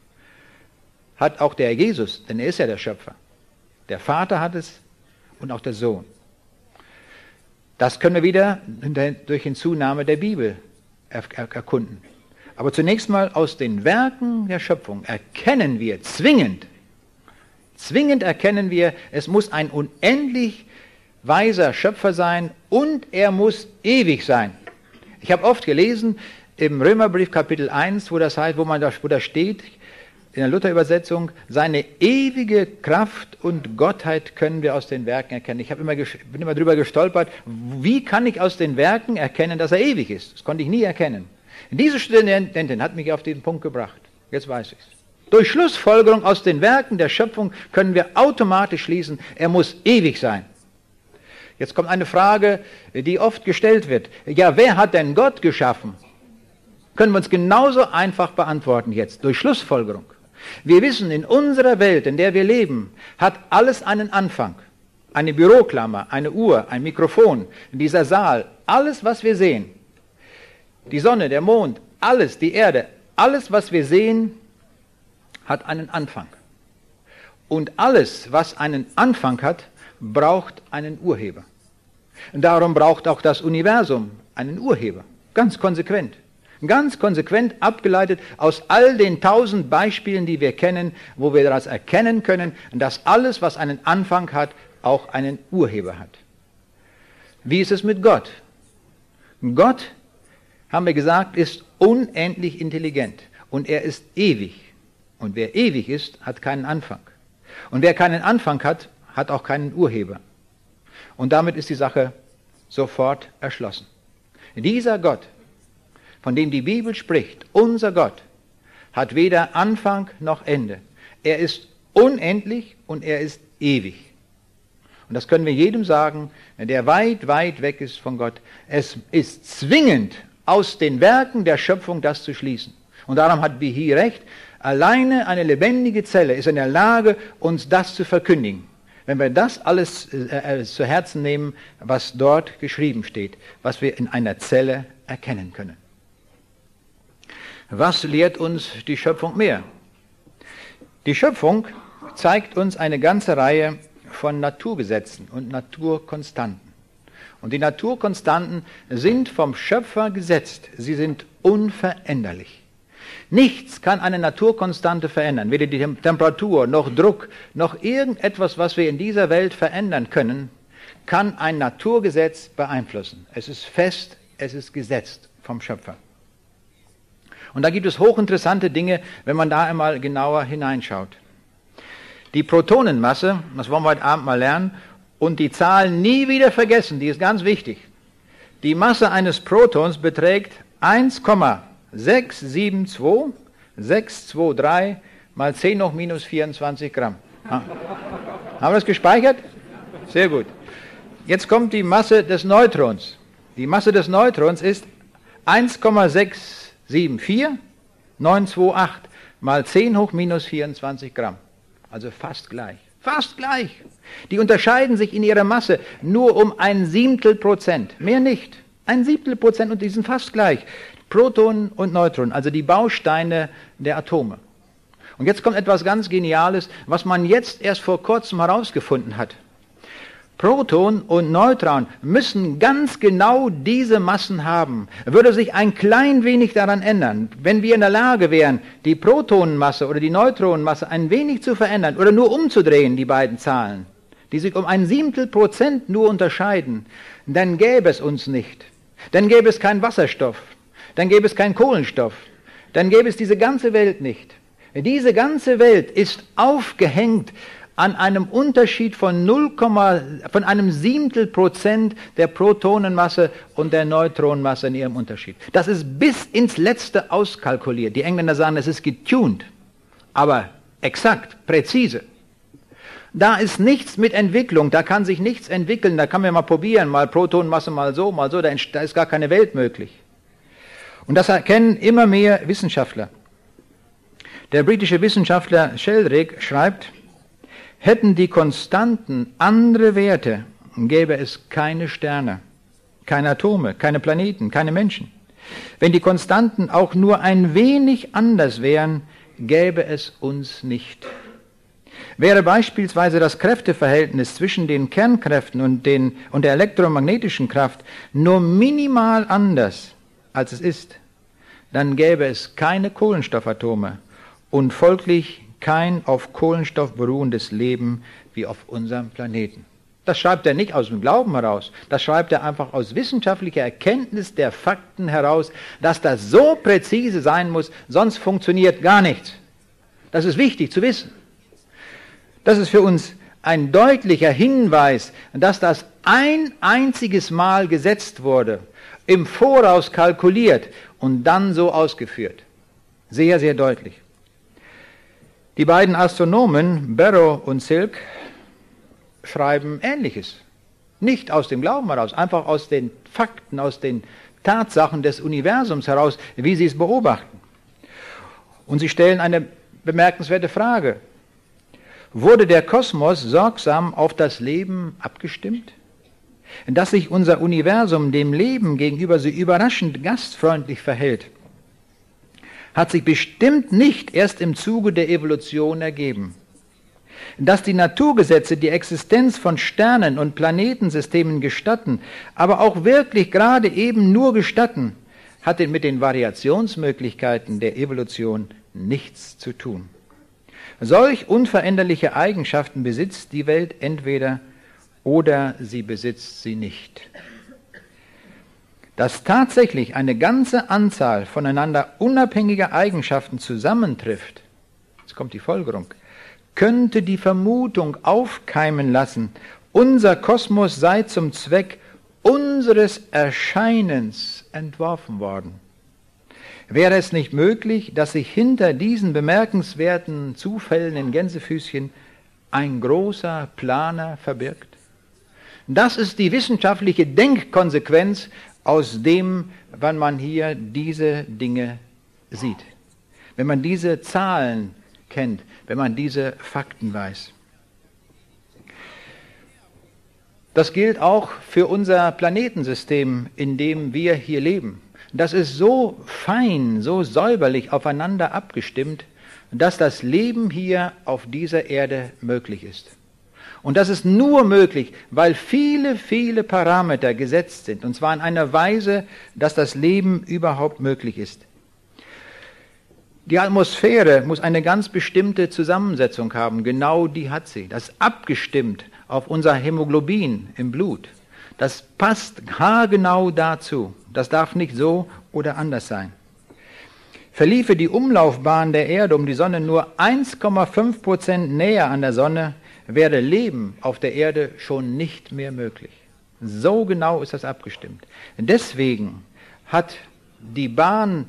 hat auch der Jesus, denn er ist ja der Schöpfer. Der Vater hat es und auch der Sohn. Das können wir wieder durch Hinzunahme der Bibel erkunden. Aber zunächst mal aus den Werken der Schöpfung erkennen wir zwingend, zwingend erkennen wir, es muss ein unendlich weiser Schöpfer sein und er muss ewig sein. Ich habe oft gelesen im Römerbrief Kapitel eins, wo das heißt, wo man da, wo da steht, in der Luther-Übersetzung, seine ewige Kraft und Gottheit können wir aus den Werken erkennen. Ich habe immer, bin immer drüber gestolpert, wie kann ich aus den Werken erkennen, dass er ewig ist? Das konnte ich nie erkennen. Diese Studentin hat mich auf den Punkt gebracht. Jetzt weiß ich es. Durch Schlussfolgerung aus den Werken der Schöpfung können wir automatisch schließen, er muss ewig sein. Jetzt kommt eine Frage, die oft gestellt wird. Ja, wer hat denn Gott geschaffen? Können wir uns genauso einfach beantworten jetzt, durch Schlussfolgerung. Wir wissen, in unserer Welt, in der wir leben, hat alles einen Anfang. Eine Büroklammer, eine Uhr, ein Mikrofon, dieser Saal, alles, was wir sehen. Die Sonne, der Mond, alles, die Erde, alles, was wir sehen, hat einen Anfang. Und alles, was einen Anfang hat, braucht einen Urheber. Und darum braucht auch das Universum einen Urheber. Ganz konsequent. Ganz konsequent abgeleitet aus all den tausend Beispielen, die wir kennen, wo wir daraus erkennen können, dass alles, was einen Anfang hat, auch einen Urheber hat. Wie ist es mit Gott? Gott, haben wir gesagt, ist unendlich intelligent und er ist ewig. Und wer ewig ist, hat keinen Anfang. Und wer keinen Anfang hat, hat auch keinen Urheber. Und damit ist die Sache sofort erschlossen. Dieser Gott, von dem die Bibel spricht, unser Gott, hat weder Anfang noch Ende. Er ist unendlich und er ist ewig. Und das können wir jedem sagen, der weit, weit weg ist von Gott. Es ist zwingend, aus den Werken der Schöpfung das zu schließen. Und darum hat Behi recht, alleine eine lebendige Zelle ist in der Lage, uns das zu verkündigen. Wenn wir das alles äh, zu Herzen nehmen, was dort geschrieben steht, was wir in einer Zelle erkennen können. Was lehrt uns die Schöpfung mehr? Die Schöpfung zeigt uns eine ganze Reihe von Naturgesetzen und Naturkonstanten. Und die Naturkonstanten sind vom Schöpfer gesetzt. Sie sind unveränderlich. Nichts kann eine Naturkonstante verändern, weder die Temperatur, noch Druck, noch irgendetwas, was wir in dieser Welt verändern können, kann ein Naturgesetz beeinflussen. Es ist fest, es ist gesetzt vom Schöpfer. Und da gibt es hochinteressante Dinge, wenn man da einmal genauer hineinschaut. Die Protonenmasse, das wollen wir heute Abend mal lernen, und die Zahl nie wieder vergessen, die ist ganz wichtig. Die Masse eines Protons beträgt eins Komma sechs sieben zwei sechs zwei drei mal zehn hoch minus vierundzwanzig Gramm. Ha. Haben wir das gespeichert? Sehr gut. Jetzt kommt die Masse des Neutrons. Die Masse des Neutrons ist eins Komma sechs sieben vier neun zwei acht mal zehn hoch minus vierundzwanzig Gramm. Also fast gleich. Fast gleich. Die unterscheiden sich in ihrer Masse nur um ein Siebtel Prozent. Mehr nicht. Ein Siebtel Prozent und die sind fast gleich. Protonen und Neutronen, also die Bausteine der Atome. Und jetzt kommt etwas ganz Geniales, was man jetzt erst vor kurzem herausgefunden hat. Proton und Neutron müssen ganz genau diese Massen haben. Würde sich ein klein wenig daran ändern, wenn wir in der Lage wären, die Protonenmasse oder die Neutronenmasse ein wenig zu verändern oder nur umzudrehen, die beiden Zahlen, die sich um ein Siebtel Prozent nur unterscheiden, dann gäbe es uns nicht. Dann gäbe es keinen Wasserstoff, dann gäbe es keinen Kohlenstoff, dann gäbe es diese ganze Welt nicht. Diese ganze Welt ist aufgehängt an einem Unterschied von null, von einem Siebtel Prozent der Protonenmasse und der Neutronenmasse in ihrem Unterschied. Das ist bis ins Letzte auskalkuliert. Die Engländer sagen, es ist getuned, aber exakt, präzise. Da ist nichts mit Entwicklung, da kann sich nichts entwickeln, da kann man mal probieren, mal Protonenmasse, mal so, mal so, da ist gar keine Welt möglich. Und das erkennen immer mehr Wissenschaftler. Der britische Wissenschaftler Sheldrake schreibt, hätten die Konstanten andere Werte, gäbe es keine Sterne, keine Atome, keine Planeten, keine Menschen. Wenn die Konstanten auch nur ein wenig anders wären, gäbe es uns nicht. Wäre beispielsweise das Kräfteverhältnis zwischen den Kernkräften und, den, und der elektromagnetischen Kraft nur minimal anders, als es ist, dann gäbe es keine Kohlenstoffatome und folglich kein auf Kohlenstoff beruhendes Leben wie auf unserem Planeten. Das schreibt er nicht aus dem Glauben heraus, das schreibt er einfach aus wissenschaftlicher Erkenntnis der Fakten heraus, dass das so präzise sein muss, sonst funktioniert gar nichts. Das ist wichtig zu wissen. Das ist für uns ein deutlicher Hinweis, dass das ein einziges Mal gesetzt wurde, im Voraus kalkuliert und dann so ausgeführt. Sehr, sehr deutlich. Die beiden Astronomen, Barrow und Silk, schreiben Ähnliches. Nicht aus dem Glauben heraus, einfach aus den Fakten, aus den Tatsachen des Universums heraus, wie sie es beobachten. Und sie stellen eine bemerkenswerte Frage. Wurde der Kosmos sorgsam auf das Leben abgestimmt? Dass sich unser Universum dem Leben gegenüber so überraschend gastfreundlich verhält, hat sich bestimmt nicht erst im Zuge der Evolution ergeben. Dass die Naturgesetze die Existenz von Sternen und Planetensystemen gestatten, aber auch wirklich gerade eben nur gestatten, hat mit den Variationsmöglichkeiten der Evolution nichts zu tun. Solch unveränderliche Eigenschaften besitzt die Welt entweder oder sie besitzt sie nicht. Dass tatsächlich eine ganze Anzahl voneinander unabhängiger Eigenschaften zusammentrifft, jetzt kommt die Folgerung, könnte die Vermutung aufkeimen lassen, unser Kosmos sei zum Zweck unseres Erscheinens entworfen worden. Wäre es nicht möglich, dass sich hinter diesen bemerkenswerten Zufällen in Gänsefüßchen ein großer Planer verbirgt? Das ist die wissenschaftliche Denkkonsequenz aus dem, wenn man hier diese Dinge sieht. Wenn man diese Zahlen kennt, wenn man diese Fakten weiß. Das gilt auch für unser Planetensystem, in dem wir hier leben. Das ist so fein, so säuberlich aufeinander abgestimmt, dass das Leben hier auf dieser Erde möglich ist. Und das ist nur möglich, weil viele, viele Parameter gesetzt sind, und zwar in einer Weise, dass das Leben überhaupt möglich ist. Die Atmosphäre muss eine ganz bestimmte Zusammensetzung haben, genau die hat sie. Das ist abgestimmt auf unser Hämoglobin im Blut. Das passt haargenau dazu. Das darf nicht so oder anders sein. Verliefe die Umlaufbahn der Erde um die Sonne nur eins Komma fünf Prozent näher an der Sonne, wäre Leben auf der Erde schon nicht mehr möglich. So genau ist das abgestimmt. Deswegen hat die Bahn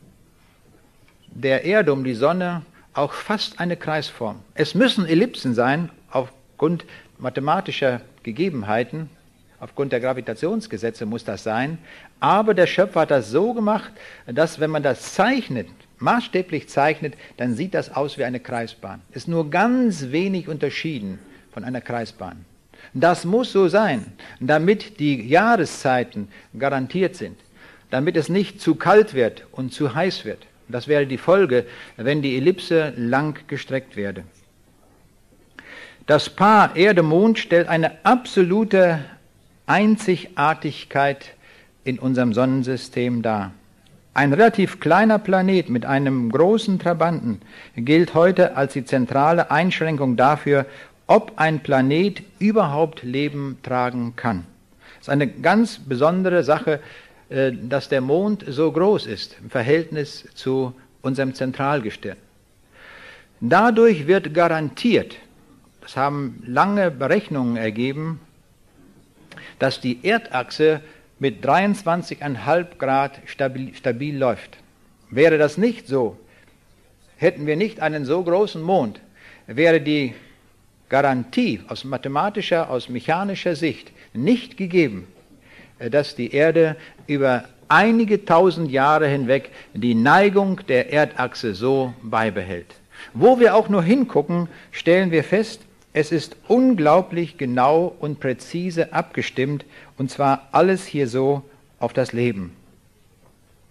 der Erde um die Sonne auch fast eine Kreisform. Es müssen Ellipsen sein, aufgrund mathematischer Gegebenheiten, aufgrund der Gravitationsgesetze muss das sein, aber der Schöpfer hat das so gemacht, dass wenn man das zeichnet, maßstäblich zeichnet, dann sieht das aus wie eine Kreisbahn. Ist nur ganz wenig unterschieden von einer Kreisbahn. Das muss so sein, damit die Jahreszeiten garantiert sind, damit es nicht zu kalt wird und zu heiß wird. Das wäre die Folge, wenn die Ellipse lang gestreckt werde. Das Paar Erde-Mond stellt eine absolute Einzigartigkeit in unserem Sonnensystem dar. Ein relativ kleiner Planet mit einem großen Trabanten gilt heute als die zentrale Einschränkung dafür, ob ein Planet überhaupt Leben tragen kann. Das ist eine ganz besondere Sache, dass der Mond so groß ist im Verhältnis zu unserem Zentralgestirn. Dadurch wird garantiert, das haben lange Berechnungen ergeben, dass die Erdachse mit dreiundzwanzig Komma fünf Grad stabil, stabil läuft. Wäre das nicht so, hätten wir nicht einen so großen Mond, wäre die Garantie aus mathematischer, aus mechanischer Sicht nicht gegeben, dass die Erde über einige tausend Jahre hinweg die Neigung der Erdachse so beibehält. Wo wir auch nur hingucken, stellen wir fest, es ist unglaublich genau und präzise abgestimmt, und zwar alles hier so auf das Leben.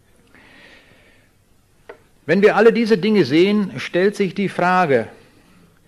Wenn wir alle diese Dinge sehen, stellt sich die Frage,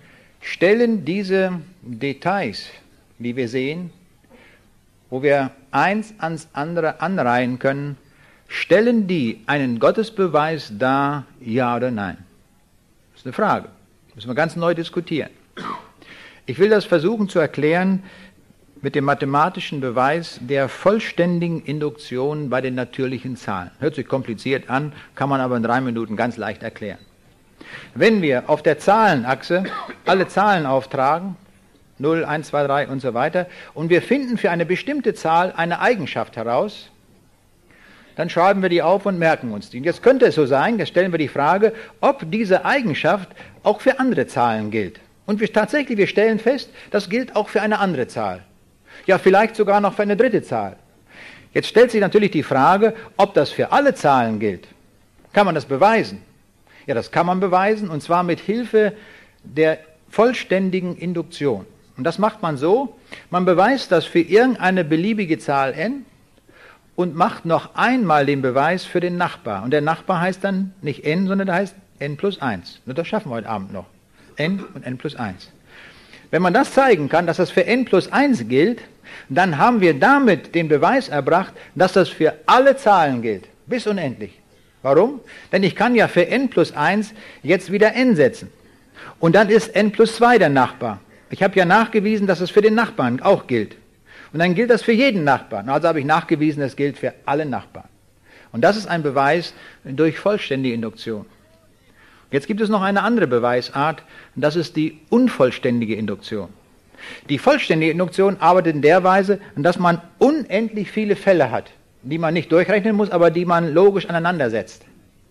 stellen diese Details, die wir sehen, wo wir eins ans andere anreihen können, stellen die einen Gottesbeweis dar, ja oder nein? Das ist eine Frage. Das müssen wir ganz neu diskutieren. Ich will das versuchen zu erklären mit dem mathematischen Beweis der vollständigen Induktion bei den natürlichen Zahlen. Hört sich kompliziert an, kann man aber in drei Minuten ganz leicht erklären. Wenn wir auf der Zahlenachse alle Zahlen auftragen, null, eins, zwei, drei und so weiter, und wir finden für eine bestimmte Zahl eine Eigenschaft heraus, dann schreiben wir die auf und merken uns die. Und jetzt könnte es so sein, jetzt stellen wir die Frage, ob diese Eigenschaft auch für andere Zahlen gilt. Und wir tatsächlich, wir stellen fest, das gilt auch für eine andere Zahl. Ja, vielleicht sogar noch für eine dritte Zahl. Jetzt stellt sich natürlich die Frage, ob das für alle Zahlen gilt. Kann man das beweisen? Ja, das kann man beweisen, und zwar mit Hilfe der vollständigen Induktion. Und das macht man so, man beweist das für irgendeine beliebige Zahl n und macht noch einmal den Beweis für den Nachbar. Und der Nachbar heißt dann nicht n, sondern der heißt n plus eins. Und das schaffen wir heute Abend noch. n und n plus eins. Wenn man das zeigen kann, dass das für n plus eins gilt, dann haben wir damit den Beweis erbracht, dass das für alle Zahlen gilt, bis unendlich. Warum? Denn ich kann ja für n plus eins jetzt wieder n setzen. Und dann ist n plus zwei der Nachbar. Ich habe ja nachgewiesen, dass es für den Nachbarn auch gilt. Und dann gilt das für jeden Nachbarn. Also habe ich nachgewiesen, es gilt für alle Nachbarn. Und das ist ein Beweis durch vollständige Induktion. Jetzt gibt es noch eine andere Beweisart, und das ist die unvollständige Induktion. Die vollständige Induktion arbeitet in der Weise, dass man unendlich viele Fälle hat, die man nicht durchrechnen muss, aber die man logisch aneinander setzt.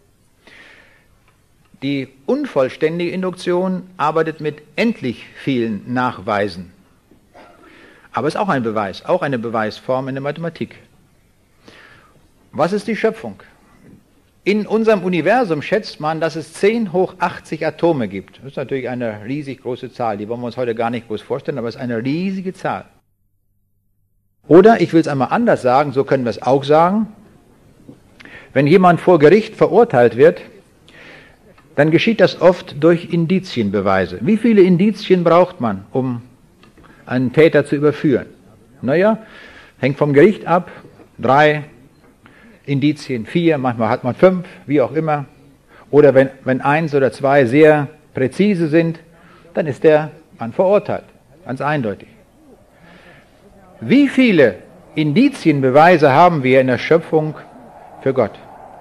Die unvollständige Induktion arbeitet mit endlich vielen Nachweisen. Aber es ist auch ein Beweis, auch eine Beweisform in der Mathematik. Was ist die Schöpfung? In unserem Universum schätzt man, dass es zehn hoch achtzig Atome gibt. Das ist natürlich eine riesig große Zahl, die wollen wir uns heute gar nicht groß vorstellen, aber es ist eine riesige Zahl. Oder, ich will es einmal anders sagen, so können wir es auch sagen, wenn jemand vor Gericht verurteilt wird, dann geschieht das oft durch Indizienbeweise. Wie viele Indizien braucht man, um einen Täter zu überführen? Naja, hängt vom Gericht ab, drei Indizien, vier, manchmal hat man fünf, wie auch immer. Oder wenn, wenn eins oder zwei sehr präzise sind, dann ist der Mann verurteilt, ganz eindeutig. Wie viele Indizienbeweise haben wir in der Schöpfung für Gott?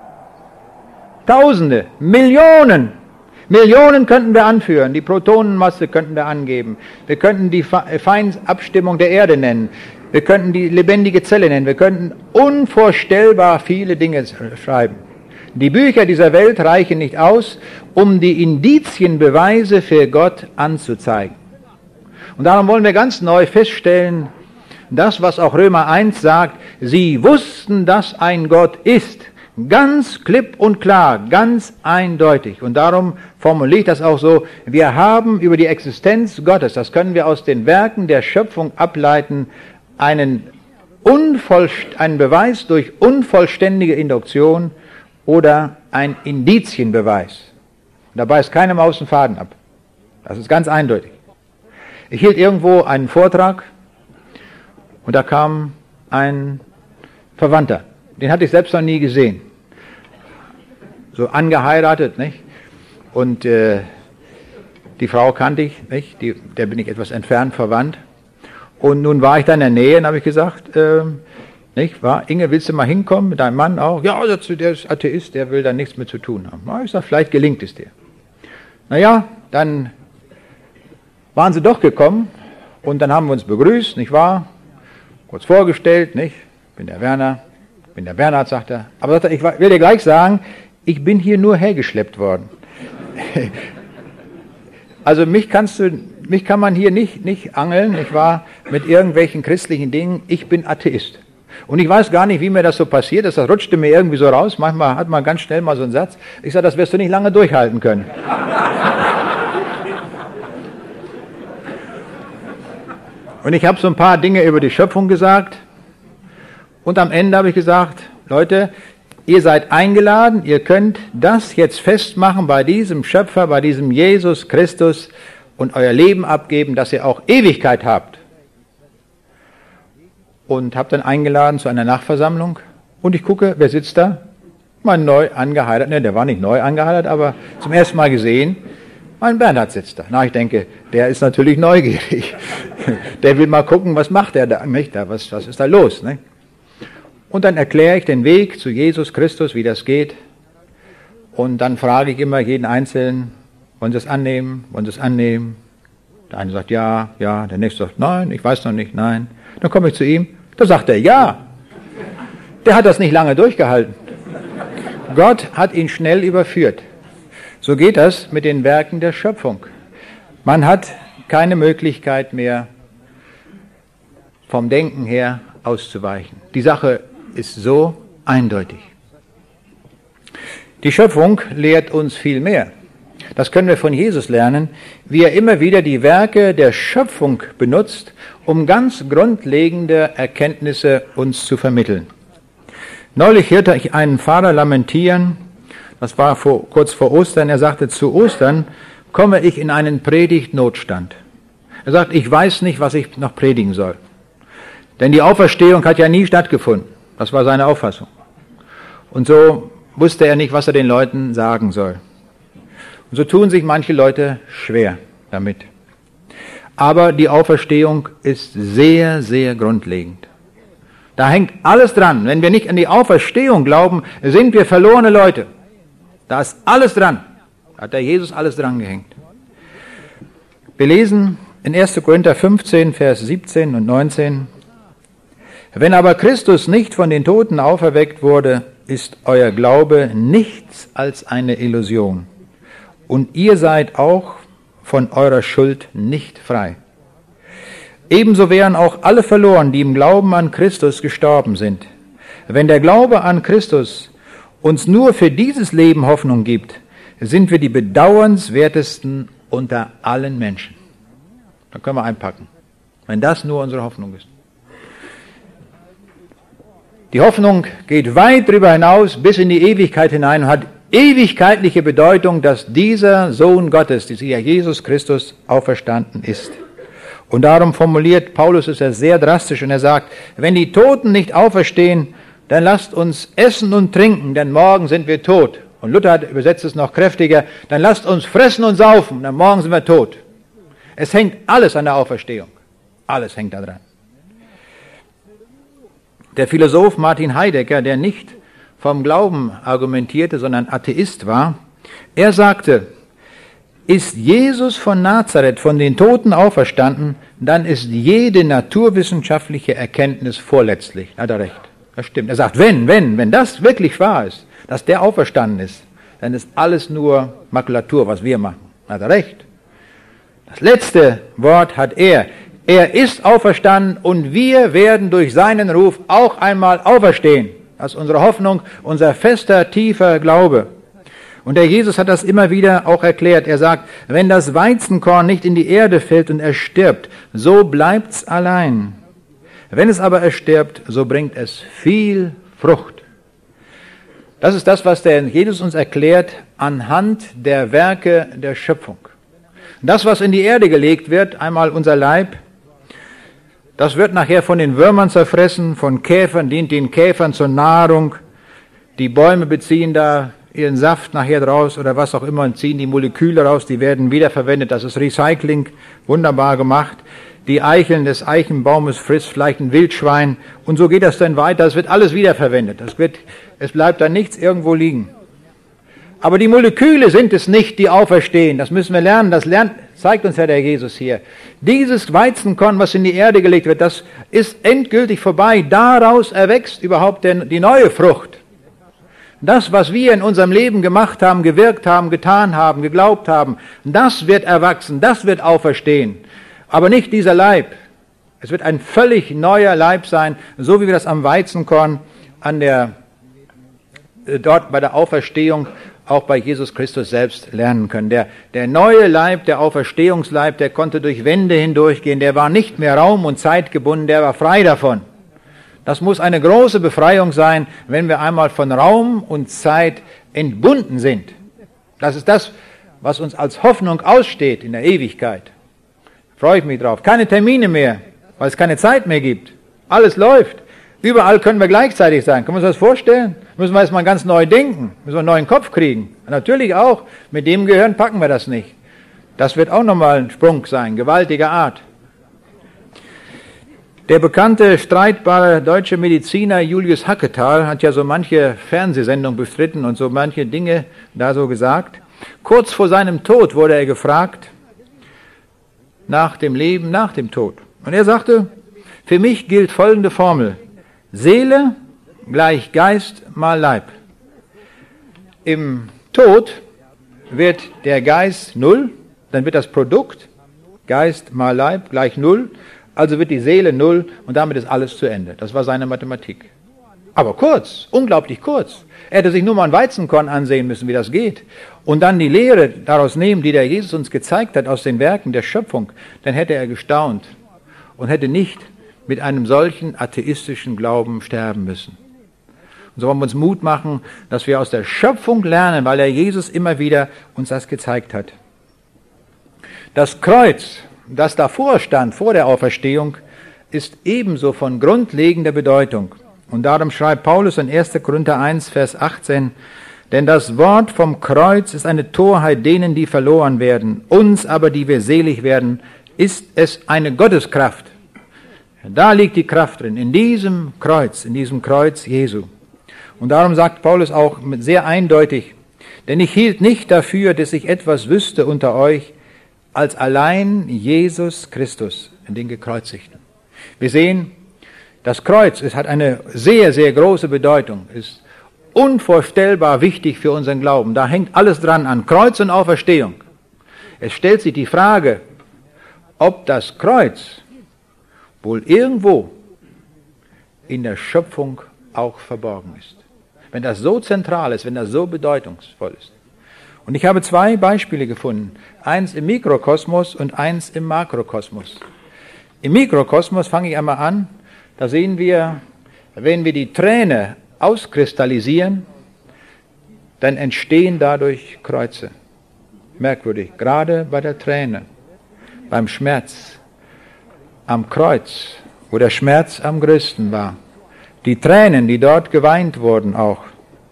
Tausende, Millionen. Millionen könnten wir anführen, die Protonenmasse könnten wir angeben. Wir könnten die Feinabstimmung der Erde nennen. Wir könnten die lebendige Zelle nennen. Wir könnten unvorstellbar viele Dinge schreiben. Die Bücher dieser Welt reichen nicht aus, um die Indizienbeweise für Gott anzuzeigen. Und darum wollen wir ganz neu feststellen, das, was auch Römer eins sagt, sie wussten, dass ein Gott ist. Ganz klipp und klar, ganz eindeutig. Und darum formuliere ich das auch so, wir haben über die Existenz Gottes, das können wir aus den Werken der Schöpfung ableiten, einen, Unvollst- einen Beweis durch unvollständige Induktion oder ein Indizienbeweis. Und dabei ist keine Maus den Faden ab. Das ist ganz eindeutig. Ich hielt irgendwo einen Vortrag und da kam ein Verwandter. Den hatte ich selbst noch nie gesehen. So angeheiratet, nicht? Und äh, die Frau kannte ich, nicht? Die, der bin ich etwas entfernt verwandt. Und nun war ich da in der Nähe und habe ich gesagt, äh, nicht, war, Inge, willst du mal hinkommen mit deinem Mann auch? Ja, der ist Atheist, der will da nichts mit zu tun haben. Na, ich sage, vielleicht gelingt es dir. Naja, dann waren sie doch gekommen und dann haben wir uns begrüßt, nicht wahr? Kurz vorgestellt, nicht? Ich bin der Werner, ich bin der Bernhard, sagt er. Aber sagt er, ich will dir gleich sagen, ich bin hier nur hergeschleppt worden. Also mich kannst du, mich kann man hier nicht, nicht angeln, nicht wahr, mit irgendwelchen christlichen Dingen. Ich bin Atheist. Und ich weiß gar nicht, wie mir das so passiert ist. Das rutschte mir irgendwie so raus. Manchmal hat man ganz schnell mal so einen Satz. Ich sage, das wirst du nicht lange durchhalten können. Und ich habe so ein paar Dinge über die Schöpfung gesagt. Und am Ende habe ich gesagt, Leute, ihr seid eingeladen, ihr könnt das jetzt festmachen bei diesem Schöpfer, bei diesem Jesus Christus. und euer Leben abgeben, dass ihr auch Ewigkeit habt. Und habe dann eingeladen zu einer Nachversammlung und ich gucke, wer sitzt da? Mein neu angeheiratet, ne, der war nicht neu angeheiratet, aber zum ersten Mal gesehen, mein Bernhard sitzt da. Na, ich denke, der ist natürlich neugierig. Der will mal gucken, was macht er da, nicht da, was, was ist da los, ne? Und dann erkläre ich den Weg zu Jesus Christus, wie das geht. Und dann frage ich immer jeden Einzelnen, wollen Sie es annehmen, wollen Sie es annehmen? Der eine sagt ja, ja, der nächste sagt nein, ich weiß noch nicht, nein. Dann komme ich zu ihm, da sagt er ja. Der hat das nicht lange durchgehalten. Gott hat ihn schnell überführt. So geht das mit den Werken der Schöpfung. Man hat keine Möglichkeit mehr, vom Denken her auszuweichen. Die Sache ist so eindeutig. Die Schöpfung lehrt uns viel mehr. Das können wir von Jesus lernen, wie er immer wieder die Werke der Schöpfung benutzt, um ganz grundlegende Erkenntnisse uns zu vermitteln. Neulich hörte ich einen Pfarrer lamentieren, das war vor, kurz vor Ostern, er sagte, zu Ostern komme ich in einen Predigtnotstand. Er sagt, ich weiß nicht, was ich noch predigen soll. Denn die Auferstehung hat ja nie stattgefunden. Das war seine Auffassung. Und so wusste er nicht, was er den Leuten sagen soll. Und so tun sich manche Leute schwer damit. Aber die Auferstehung ist sehr, sehr grundlegend. Da hängt alles dran. Wenn wir nicht an die Auferstehung glauben, sind wir verlorene Leute. Da ist alles dran. Da hat der Jesus alles dran gehängt. Wir lesen in erster Korinther fünfzehn, Vers siebzehn und neunzehn. Wenn aber Christus nicht von den Toten auferweckt wurde, ist euer Glaube nichts als eine Illusion. Und ihr seid auch von eurer Schuld nicht frei. Ebenso wären auch alle verloren, die im Glauben an Christus gestorben sind. Wenn der Glaube an Christus uns nur für dieses Leben Hoffnung gibt, sind wir die bedauernswertesten unter allen Menschen. Da können wir einpacken, wenn das nur unsere Hoffnung ist. Die Hoffnung geht weit darüber hinaus, bis in die Ewigkeit hinein und hat ewigkeitliche Bedeutung, dass dieser Sohn Gottes, dieser Jesus Christus, auferstanden ist. Und darum formuliert Paulus es ja sehr drastisch und er sagt, wenn die Toten nicht auferstehen, dann lasst uns essen und trinken, denn morgen sind wir tot. Und Luther hat übersetzt es noch kräftiger, dann lasst uns fressen und saufen, denn morgen sind wir tot. Es hängt alles an der Auferstehung. Alles hängt da dran. Der Philosoph Martin Heidegger, der nicht vom Glauben argumentierte, sondern Atheist war, er sagte, ist Jesus von Nazareth von den Toten auferstanden, dann ist jede naturwissenschaftliche Erkenntnis vorletztlich. Da hat er recht. Das stimmt. Er sagt, wenn, wenn, wenn das wirklich wahr ist, dass der auferstanden ist, dann ist alles nur Makulatur, was wir machen. Da hat er recht. Das letzte Wort hat er. Er ist auferstanden und wir werden durch seinen Ruf auch einmal auferstehen. Das ist unsere Hoffnung, unser fester, tiefer Glaube. Und der Jesus hat das immer wieder auch erklärt. Er sagt, wenn das Weizenkorn nicht in die Erde fällt und erstirbt, so bleibt's allein. Wenn es aber erstirbt, so bringt es viel Frucht. Das ist das, was der Jesus uns erklärt anhand der Werke der Schöpfung. Das, was in die Erde gelegt wird, einmal unser Leib, das wird nachher von den Würmern zerfressen, von Käfern, dient den Käfern zur Nahrung. Die Bäume beziehen da ihren Saft nachher draus oder was auch immer und ziehen die Moleküle raus, die werden wiederverwendet. Das ist Recycling, wunderbar gemacht. Die Eicheln des Eichenbaumes frisst vielleicht ein Wildschwein und so geht das dann weiter. Es wird alles wiederverwendet. Das wird, es bleibt dann nichts irgendwo liegen. Aber die Moleküle sind es nicht, die auferstehen. Das müssen wir lernen. Das lernt, zeigt uns ja der Jesus hier. Dieses Weizenkorn, was in die Erde gelegt wird, das ist endgültig vorbei. Daraus erwächst überhaupt die neue Frucht. Das, was wir in unserem Leben gemacht haben, gewirkt haben, getan haben, geglaubt haben, das wird erwachsen, das wird auferstehen. Aber nicht dieser Leib. Es wird ein völlig neuer Leib sein, so wie wir das am Weizenkorn an der, dort bei der Auferstehung auch bei Jesus Christus selbst lernen können. Der, der neue Leib, der Auferstehungsleib, der konnte durch Wände hindurchgehen, der war nicht mehr raum- und zeitgebunden, der war frei davon. Das muss eine große Befreiung sein, wenn wir einmal von Raum und Zeit entbunden sind. Das ist das, was uns als Hoffnung aussteht in der Ewigkeit. Freue ich mich drauf. Keine Termine mehr, weil es keine Zeit mehr gibt. Alles läuft. Überall können wir gleichzeitig sein. Können wir uns das vorstellen? Müssen wir erstmal ganz neu denken. Müssen wir einen neuen Kopf kriegen. Natürlich auch. Mit dem Gehirn packen wir das nicht. Das wird auch nochmal ein Sprung sein. Gewaltiger Art. Der bekannte, streitbare deutsche Mediziner Julius Hacketal hat ja so manche Fernsehsendung bestritten und so manche Dinge da so gesagt. Kurz vor seinem Tod wurde er gefragt, nach dem Leben, nach dem Tod. Und er sagte, für mich gilt folgende Formel. Seele gleich Geist mal Leib. Im Tod wird der Geist null, dann wird das Produkt Geist mal Leib gleich null, also wird die Seele null und damit ist alles zu Ende. Das war seine Mathematik. Aber kurz, unglaublich kurz. Er hätte sich nur mal ein Weizenkorn ansehen müssen, wie das geht. Und dann die Lehre daraus nehmen, die der Jesus uns gezeigt hat aus den Werken der Schöpfung. Dann hätte er gestaunt und hätte nicht mit einem solchen atheistischen Glauben sterben müssen. Und so wollen wir uns Mut machen, dass wir aus der Schöpfung lernen, weil der Jesus immer wieder uns das gezeigt hat. Das Kreuz, das davor stand, vor der Auferstehung, ist ebenso von grundlegender Bedeutung. Und darum schreibt Paulus in erster Korinther eins, Vers achtzehn, denn das Wort vom Kreuz ist eine Torheit denen, die verloren werden. Uns aber, die wir selig werden, ist es eine Gotteskraft. Da liegt die Kraft drin, in diesem Kreuz, in diesem Kreuz Jesu. Und darum sagt Paulus auch sehr eindeutig, denn ich hielt nicht dafür, dass ich etwas wüsste unter euch, als allein Jesus Christus, den Gekreuzigten. Wir sehen, das Kreuz, es hat eine sehr, sehr große Bedeutung, ist unvorstellbar wichtig für unseren Glauben. Da hängt alles dran an Kreuz und Auferstehung. Es stellt sich die Frage, ob das Kreuz wohl irgendwo in der Schöpfung auch verborgen ist. Wenn das so zentral ist, wenn das so bedeutungsvoll ist. Und ich habe zwei Beispiele gefunden. Eins im Mikrokosmos und eins im Makrokosmos. Im Mikrokosmos fange ich einmal an. Da sehen wir, wenn wir die Träne auskristallisieren, dann entstehen dadurch Kreuze. Merkwürdig, gerade bei der Träne, beim Schmerz, am Kreuz, wo der Schmerz am größten war. Die Tränen, die dort geweint wurden auch,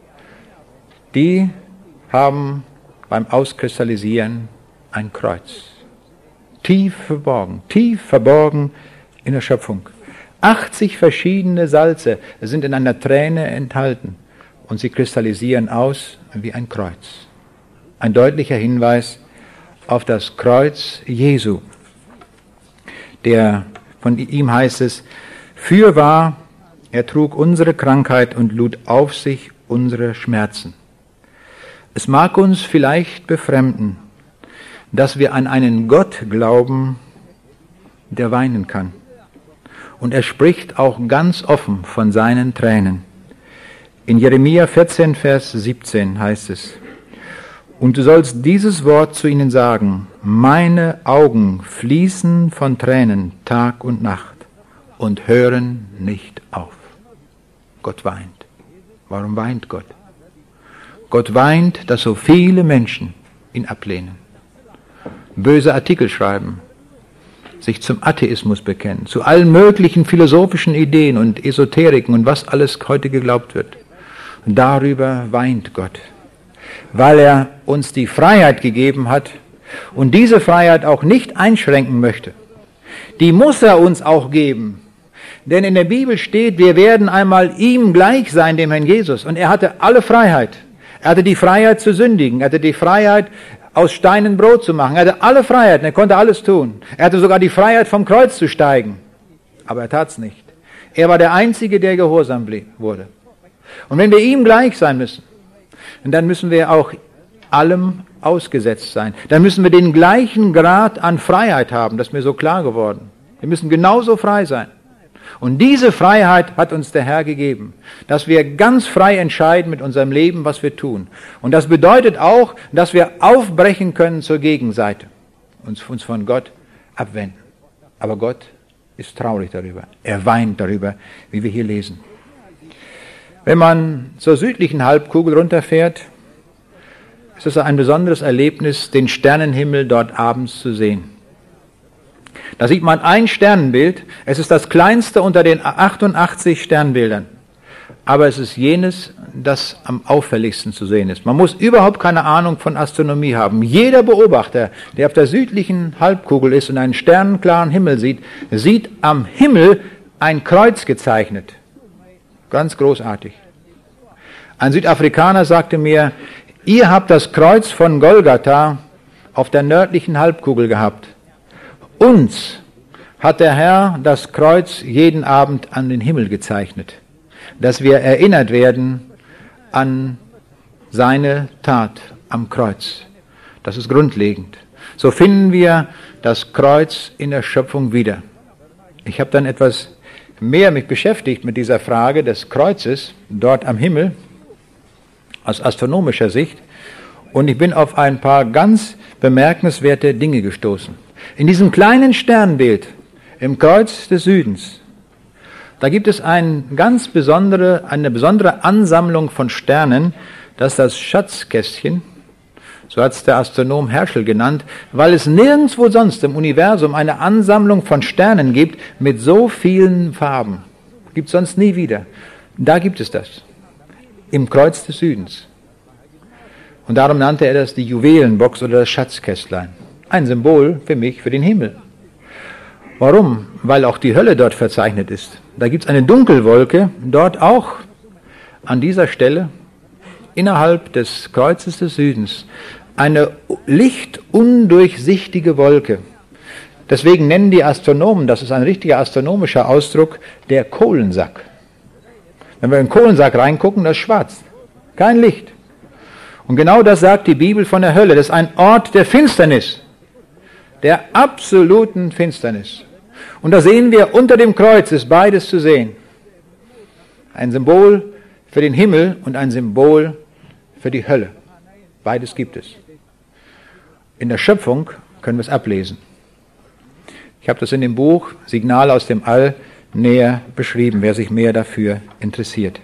die haben beim Auskristallisieren ein Kreuz. Tief verborgen, tief verborgen in der Schöpfung. achtzig verschiedene Salze sind in einer Träne enthalten und sie kristallisieren aus wie ein Kreuz. Ein deutlicher Hinweis auf das Kreuz Jesu. Der, von ihm heißt es, fürwahr, er trug unsere Krankheit und lud auf sich unsere Schmerzen. Es mag uns vielleicht befremden, dass wir an einen Gott glauben, der weinen kann. Und er spricht auch ganz offen von seinen Tränen. In Jeremia vierzehn, Vers siebzehn heißt es, und du sollst dieses Wort zu ihnen sagen, meine Augen fließen von Tränen Tag und Nacht und hören nicht auf. Gott weint. Warum weint Gott? Gott weint, dass so viele Menschen ihn ablehnen, böse Artikel schreiben, sich zum Atheismus bekennen, zu allen möglichen philosophischen Ideen und Esoteriken und was alles heute geglaubt wird. Und darüber weint Gott, weil er uns die Freiheit gegeben hat und diese Freiheit auch nicht einschränken möchte. Die muss er uns auch geben. Denn in der Bibel steht, wir werden einmal ihm gleich sein, dem Herrn Jesus. Und er hatte alle Freiheit. Er hatte die Freiheit zu sündigen. Er hatte die Freiheit, aus Steinen Brot zu machen. Er hatte alle Freiheiten. Er konnte alles tun. Er hatte sogar die Freiheit, vom Kreuz zu steigen. Aber er tat es nicht. Er war der Einzige, der gehorsam blieb, wurde. Und wenn wir ihm gleich sein müssen, dann müssen wir auch allem ausgesetzt sein. Dann müssen wir den gleichen Grad an Freiheit haben. Das ist mir so klar geworden. Wir müssen genauso frei sein. Und diese Freiheit hat uns der Herr gegeben, dass wir ganz frei entscheiden mit unserem Leben, was wir tun. Und das bedeutet auch, dass wir aufbrechen können zur Gegenseite, uns, uns von Gott abwenden. Aber Gott ist traurig darüber. Er weint darüber, wie wir hier lesen. Wenn man zur südlichen Halbkugel runterfährt, Es ist ein besonderes Erlebnis, den Sternenhimmel dort abends zu sehen. Da sieht man ein Sternenbild. Es ist das kleinste unter den achtundachtzig Sternbildern. Aber es ist jenes, das am auffälligsten zu sehen ist. Man muss überhaupt keine Ahnung von Astronomie haben. Jeder Beobachter, der auf der südlichen Halbkugel ist und einen sternenklaren Himmel sieht, sieht am Himmel ein Kreuz gezeichnet. Ganz großartig. Ein Südafrikaner sagte mir, ihr habt das Kreuz von Golgatha auf der nördlichen Halbkugel gehabt. Uns hat der Herr das Kreuz jeden Abend an den Himmel gezeichnet, dass wir erinnert werden an seine Tat am Kreuz. Das ist grundlegend. So finden wir das Kreuz in der Schöpfung wieder. Ich habe dann etwas mehr mich beschäftigt mit dieser Frage des Kreuzes dort am Himmel aus astronomischer Sicht und ich bin auf ein paar ganz bemerkenswerte Dinge gestoßen. In diesem kleinen Sternbild im Kreuz des Südens, da gibt es ein ganz besondere, eine besondere Ansammlung von Sternen, das ist das Schatzkästchen, so hat es der Astronom Herschel genannt, weil es nirgendwo sonst im Universum eine Ansammlung von Sternen gibt mit so vielen Farben. Gibt es sonst nie wieder. Da gibt es das, im Kreuz des Südens. Und darum nannte er das die Juwelenbox oder das Schatzkästlein. Ein Symbol für mich, für den Himmel. Warum? Weil auch die Hölle dort verzeichnet ist. Da gibt es eine Dunkelwolke, dort auch an dieser Stelle, innerhalb des Kreuzes des Südens, eine lichtundurchsichtige Wolke. Deswegen nennen die Astronomen, das ist ein richtiger astronomischer Ausdruck, der Kohlensack. Wenn wir in den Kohlensack reingucken, das ist schwarz, kein Licht. Und genau das sagt die Bibel von der Hölle. Das ist ein Ort der Finsternis, der absoluten Finsternis. Und da sehen wir, unter dem Kreuz ist beides zu sehen. Ein Symbol für den Himmel und ein Symbol für die Hölle. Beides gibt es. In der Schöpfung können wir es ablesen. Ich habe das in dem Buch Signal aus dem All näher beschrieben, wer sich mehr dafür interessiert.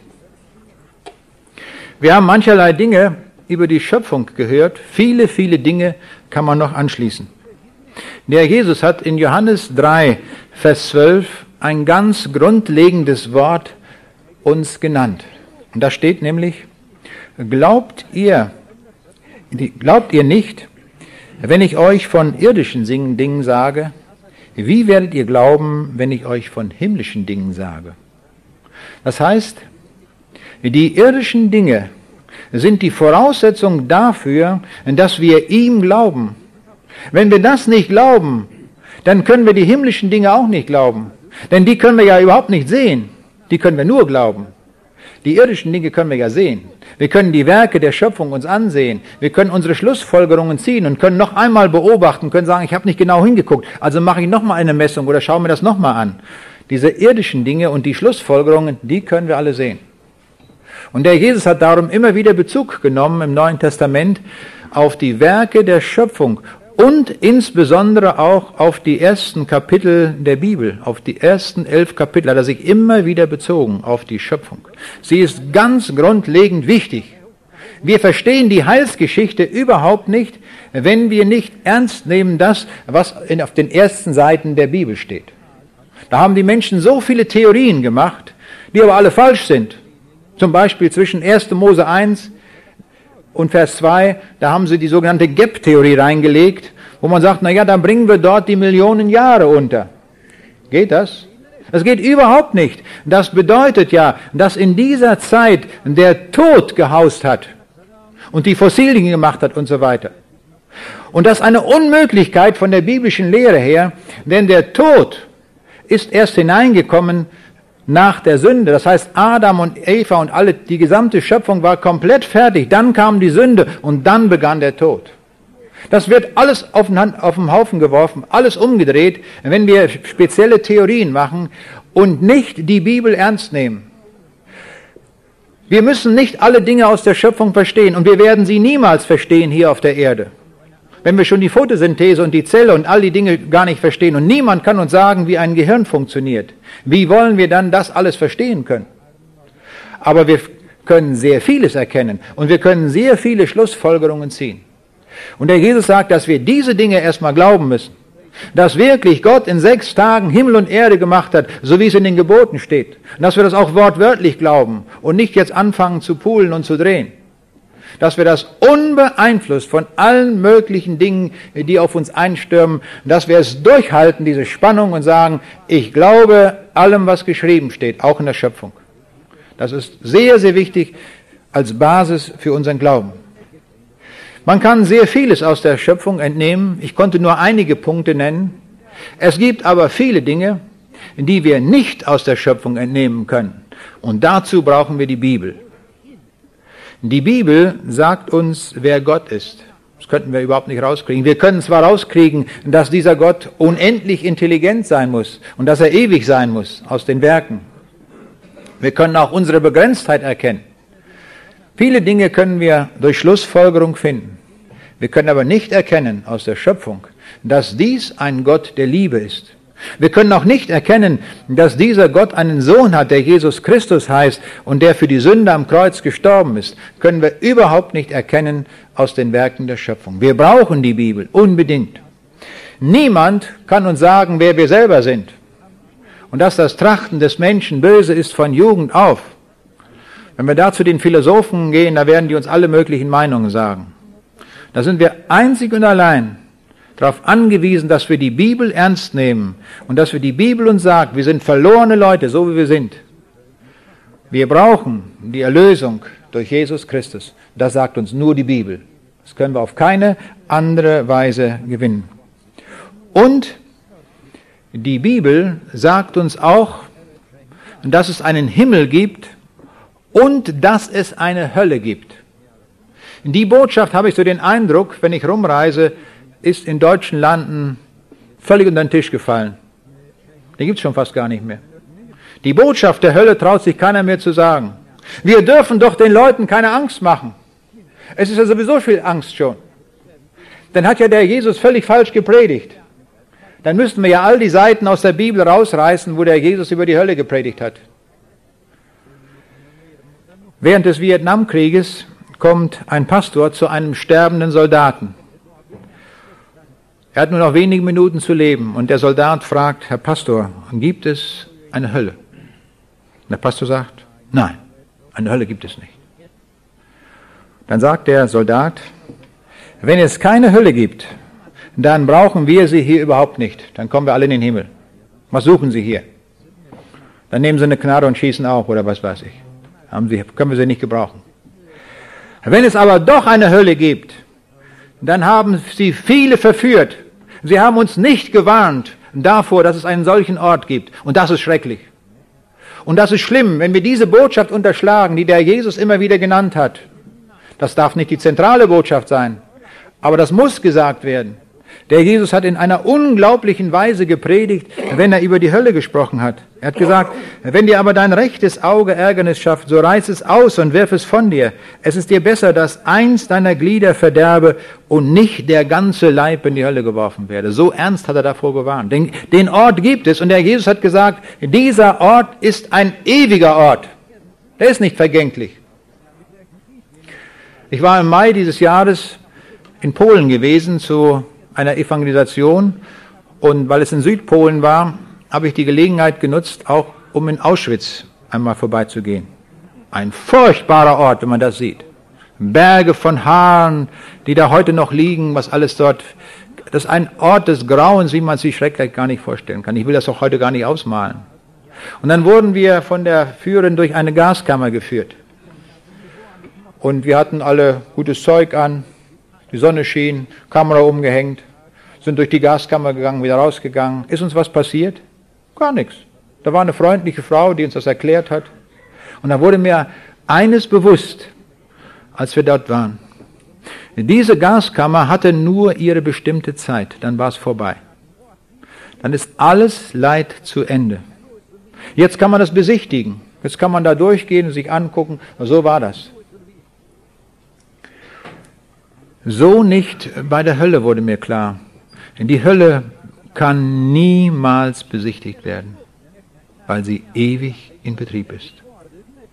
Wir haben mancherlei Dinge über die Schöpfung gehört. Viele, viele Dinge kann man noch anschließen. Der Jesus hat in Johannes drei, Vers zwölf ein ganz grundlegendes Wort uns genannt. Und da steht nämlich, glaubt ihr, glaubt ihr nicht, wenn ich euch von irdischen Dingen sage, wie werdet ihr glauben, wenn ich euch von himmlischen Dingen sage? Das heißt, die irdischen Dinge sind die Voraussetzung dafür, dass wir ihm glauben. Wenn wir das nicht glauben, dann können wir die himmlischen Dinge auch nicht glauben. Denn die können wir ja überhaupt nicht sehen. Die können wir nur glauben. Die irdischen Dinge können wir ja sehen. Wir können die Werke der Schöpfung uns ansehen. Wir können unsere Schlussfolgerungen ziehen und können noch einmal beobachten, können sagen, ich habe nicht genau hingeguckt, also mache ich nochmal eine Messung oder schaue mir das nochmal an. Diese irdischen Dinge und die Schlussfolgerungen, die können wir alle sehen. Und der Jesus hat darum immer wieder Bezug genommen im Neuen Testament auf die Werke der Schöpfung und insbesondere auch auf die ersten Kapitel der Bibel, auf die ersten elf Kapitel hat er sich immer wieder bezogen auf die Schöpfung. Sie ist ganz grundlegend wichtig. Wir verstehen die Heilsgeschichte überhaupt nicht, wenn wir nicht ernst nehmen das, was in, auf den ersten Seiten der Bibel steht. Da haben die Menschen so viele Theorien gemacht, die aber alle falsch sind. Zum Beispiel zwischen erster Mose eins und Vers zwei, da haben sie die sogenannte Gap-Theorie reingelegt, wo man sagt, na ja, dann bringen wir dort die Millionen Jahre unter. Geht das? Das geht überhaupt nicht. Das bedeutet ja, dass in dieser Zeit der Tod gehaust hat und die Fossilien gemacht hat und so weiter. Und das ist eine Unmöglichkeit von der biblischen Lehre her, denn der Tod ist erst hineingekommen nach der Sünde. Das heißt, Adam und Eva und alle, die gesamte Schöpfung war komplett fertig. Dann kam die Sünde und dann begann der Tod. Das wird alles auf den, Hand, auf den Haufen geworfen, alles umgedreht, wenn wir spezielle Theorien machen und nicht die Bibel ernst nehmen. Wir müssen nicht alle Dinge aus der Schöpfung verstehen und wir werden sie niemals verstehen hier auf der Erde. Wenn wir schon die Photosynthese und die Zelle und all die Dinge gar nicht verstehen und niemand kann uns sagen, wie ein Gehirn funktioniert, wie wollen wir dann das alles verstehen können? Aber wir können sehr vieles erkennen und wir können sehr viele Schlussfolgerungen ziehen. Und der Jesus sagt, dass wir diese Dinge erstmal glauben müssen. Dass wirklich Gott in sechs Tagen Himmel und Erde gemacht hat, so wie es in den Geboten steht. Und dass wir das auch wortwörtlich glauben und nicht jetzt anfangen zu poolen und zu drehen. Dass wir das unbeeinflusst von allen möglichen Dingen, die auf uns einstürmen, dass wir es durchhalten, diese Spannung, und sagen, ich glaube allem, was geschrieben steht, auch in der Schöpfung. Das ist sehr, sehr wichtig als Basis für unseren Glauben. Man kann sehr vieles aus der Schöpfung entnehmen. Ich konnte nur einige Punkte nennen. Es gibt aber viele Dinge, die wir nicht aus der Schöpfung entnehmen können. Und dazu brauchen wir die Bibel. Die Bibel sagt uns, wer Gott ist. Das könnten wir überhaupt nicht rauskriegen. Wir können zwar rauskriegen, dass dieser Gott unendlich intelligent sein muss und dass er ewig sein muss aus den Werken. Wir können auch unsere Begrenztheit erkennen. Viele Dinge können wir durch Schlussfolgerung finden. Wir können aber nicht erkennen aus der Schöpfung, dass dies ein Gott der Liebe ist. Wir können auch nicht erkennen, dass dieser Gott einen Sohn hat, der Jesus Christus heißt und der für die Sünde am Kreuz gestorben ist. Können wir überhaupt nicht erkennen aus den Werken der Schöpfung. Wir brauchen die Bibel, unbedingt. Niemand kann uns sagen, wer wir selber sind. Und dass das Trachten des Menschen böse ist von Jugend auf. Wenn wir da zu den Philosophen gehen, da werden die uns alle möglichen Meinungen sagen. Da sind wir einzig und allein darauf angewiesen, dass wir die Bibel ernst nehmen und dass wir die Bibel uns sagt, wir sind verlorene Leute, so wie wir sind. Wir brauchen die Erlösung durch Jesus Christus. Das sagt uns nur die Bibel. Das können wir auf keine andere Weise gewinnen. Und die Bibel sagt uns auch, dass es einen Himmel gibt und dass es eine Hölle gibt. Die Botschaft, habe ich so den Eindruck, wenn ich rumreise, ist in deutschen Landen völlig unter den Tisch gefallen. Die gibt es schon fast gar nicht mehr. Die Botschaft der Hölle traut sich keiner mehr zu sagen. Wir dürfen doch den Leuten keine Angst machen. Es ist ja sowieso viel Angst schon. Dann hat ja der Jesus völlig falsch gepredigt. Dann müssten wir ja all die Seiten aus der Bibel rausreißen, wo der Jesus über die Hölle gepredigt hat. Während des Vietnamkrieges kommt ein Pastor zu einem sterbenden Soldaten. Er hat nur noch wenige Minuten zu leben und der Soldat fragt, Herr Pastor, gibt es eine Hölle? Und der Pastor sagt, nein, eine Hölle gibt es nicht. Dann sagt der Soldat, wenn es keine Hölle gibt, dann brauchen wir sie hier überhaupt nicht. Dann kommen wir alle in den Himmel. Was suchen Sie hier? Dann nehmen Sie eine Knarre und schießen auch oder was weiß ich. Haben Sie, können wir sie nicht gebrauchen. Wenn es aber doch eine Hölle gibt, dann haben Sie viele verführt. Sie haben uns nicht gewarnt davor, dass es einen solchen Ort gibt. Und das ist schrecklich. Und das ist schlimm, wenn wir diese Botschaft unterschlagen, die der Jesus immer wieder genannt hat. Das darf nicht die zentrale Botschaft sein, aber das muss gesagt werden. Der Jesus hat in einer unglaublichen Weise gepredigt, wenn er über die Hölle gesprochen hat. Er hat gesagt, wenn dir aber dein rechtes Auge Ärgernis schafft, so reiß es aus und wirf es von dir. Es ist dir besser, dass eins deiner Glieder verderbe und nicht der ganze Leib in die Hölle geworfen werde. So ernst hat er davor gewarnt. Den, den Ort gibt es und der Jesus hat gesagt, dieser Ort ist ein ewiger Ort. Der ist nicht vergänglich. Ich war im Mai dieses Jahres in Polen gewesen zu einer Evangelisation und weil es in Südpolen war, habe ich die Gelegenheit genutzt, auch um in Auschwitz einmal vorbeizugehen. Ein furchtbarer Ort, wenn man das sieht. Berge von Haaren, die da heute noch liegen, was alles dort, das ist ein Ort des Grauens, wie man sich schrecklich gar nicht vorstellen kann. Ich will das auch heute gar nicht ausmalen. Und dann wurden wir von der Führerin durch eine Gaskammer geführt. Und wir hatten alle gutes Zeug an. Die Sonne schien, Kamera umgehängt, sind durch die Gaskammer gegangen, wieder rausgegangen. Ist uns was passiert? Gar nichts. Da war eine freundliche Frau, die uns das erklärt hat. Und da wurde mir eines bewusst, als wir dort waren. Diese Gaskammer hatte nur ihre bestimmte Zeit, dann war es vorbei. Dann ist alles Leid zu Ende. Jetzt kann man das besichtigen. Jetzt kann man da durchgehen und sich angucken. So war das. So nicht bei der Hölle, wurde mir klar. Denn die Hölle kann niemals besichtigt werden, weil sie ewig in Betrieb ist.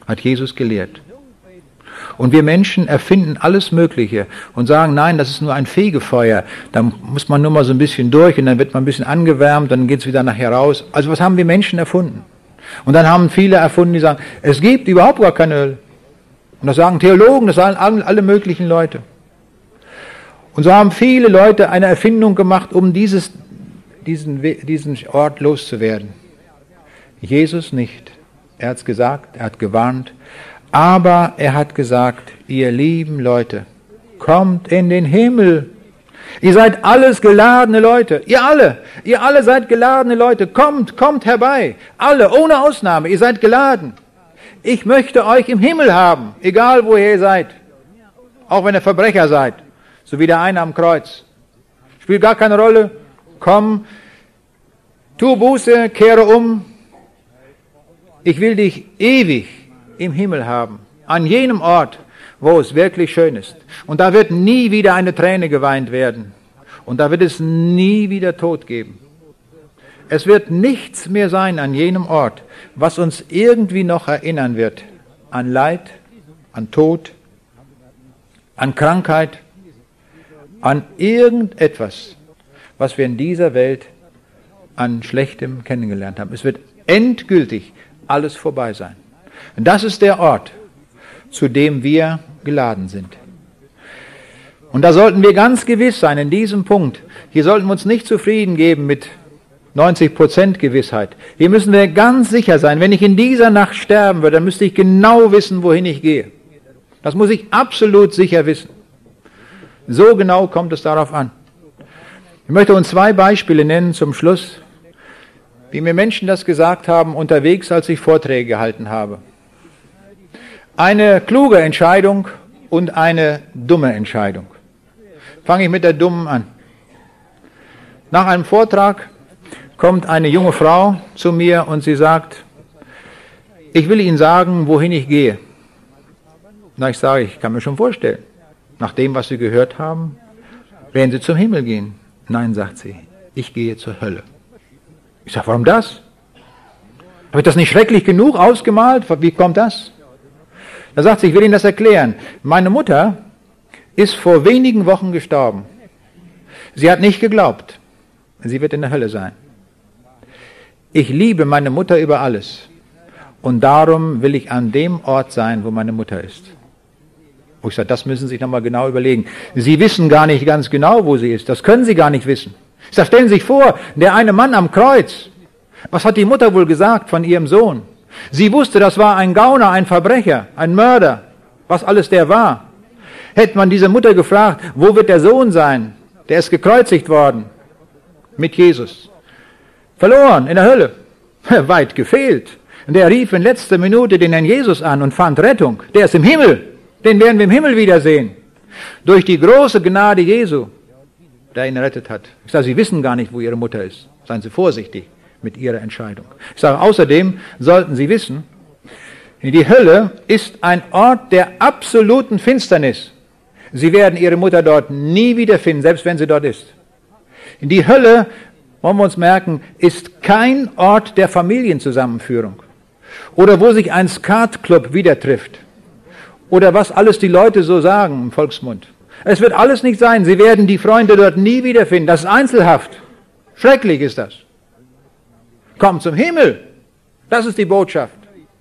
hat Jesus gelehrt. Und wir Menschen erfinden alles Mögliche und sagen, nein, das ist nur ein Fegefeuer. Da muss man nur mal so ein bisschen durch und dann wird man ein bisschen angewärmt, dann geht es wieder nachher raus. Also was haben wir Menschen erfunden? Und dann haben viele erfunden, die sagen, es gibt überhaupt gar keine Hölle. Und das sagen Theologen, das sagen alle möglichen Leute. Und so haben viele Leute eine Erfindung gemacht, um dieses, diesen, diesen Ort loszuwerden. Jesus nicht. Er hat es gesagt, er hat gewarnt. Aber er hat gesagt, ihr lieben Leute, kommt in den Himmel. Ihr seid alles geladene Leute. Ihr alle, ihr alle seid geladene Leute. Kommt, kommt herbei. Alle, ohne Ausnahme, ihr seid geladen. Ich möchte euch im Himmel haben, egal woher ihr seid. Auch wenn ihr Verbrecher seid, so wie der eine am Kreuz. Spielt gar keine Rolle. Komm, tu Buße, kehre um. Ich will dich ewig im Himmel haben, an jenem Ort, wo es wirklich schön ist. Und da wird nie wieder eine Träne geweint werden. Und da wird es nie wieder Tod geben. Es wird nichts mehr sein an jenem Ort, was uns irgendwie noch erinnern wird an Leid, an Tod, an Krankheit, an irgendetwas, was wir in dieser Welt an Schlechtem kennengelernt haben. Es wird endgültig alles vorbei sein. Und das ist der Ort, zu dem wir geladen sind. Und da sollten wir ganz gewiss sein, in diesem Punkt. Hier sollten wir uns nicht zufrieden geben mit neunzig Prozent Gewissheit. Hier müssen wir ganz sicher sein, wenn ich in dieser Nacht sterben würde, dann müsste ich genau wissen, wohin ich gehe. Das muss ich absolut sicher wissen. So genau kommt es darauf an. Ich möchte uns zwei Beispiele nennen zum Schluss, wie mir Menschen das gesagt haben, unterwegs, als ich Vorträge gehalten habe. Eine kluge Entscheidung und eine dumme Entscheidung. Fange ich mit der dummen an. Nach einem Vortrag kommt eine junge Frau zu mir und sie sagt, ich will Ihnen sagen, wohin ich gehe. Na, ich sage, ich kann mir schon vorstellen, nach dem, was Sie gehört haben, werden Sie zum Himmel gehen. Nein, sagt sie, ich gehe zur Hölle. Ich sage, warum das? Habe ich das nicht schrecklich genug ausgemalt? Wie kommt das? Da sagt sie, ich will Ihnen das erklären. Meine Mutter ist vor wenigen Wochen gestorben. Sie hat nicht geglaubt, sie wird in der Hölle sein. Ich liebe meine Mutter über alles. Und darum will ich an dem Ort sein, wo meine Mutter ist. Und ich sage, das müssen Sie sich nochmal genau überlegen. Sie wissen gar nicht ganz genau, wo sie ist. Das können Sie gar nicht wissen. Ich sage, stellen Sie sich vor, der eine Mann am Kreuz. Was hat die Mutter wohl gesagt von ihrem Sohn? Sie wusste, das war ein Gauner, ein Verbrecher, ein Mörder. Was alles der war. Hätte man diese Mutter gefragt, wo wird der Sohn sein? Der ist gekreuzigt worden. Mit Jesus. Verloren, in der Hölle. Weit gefehlt. Und der rief in letzter Minute den Herrn Jesus an und fand Rettung. Der ist im Himmel. Den werden wir im Himmel wiedersehen. Durch die große Gnade Jesu, der ihn errettet hat. Ich sage, Sie wissen gar nicht, wo Ihre Mutter ist. Seien Sie vorsichtig mit Ihrer Entscheidung. Ich sage, außerdem sollten Sie wissen, die Hölle ist ein Ort der absoluten Finsternis. Sie werden Ihre Mutter dort nie wiederfinden, selbst wenn sie dort ist. Die Hölle, wollen wir uns merken, ist kein Ort der Familienzusammenführung. Oder wo sich ein Skatclub wieder trifft. Oder was alles die Leute so sagen im Volksmund. Es wird alles nicht sein. Sie werden die Freunde dort nie wiederfinden. Das ist Einzelhaft. Schrecklich ist das. Kommt zum Himmel. Das ist die Botschaft.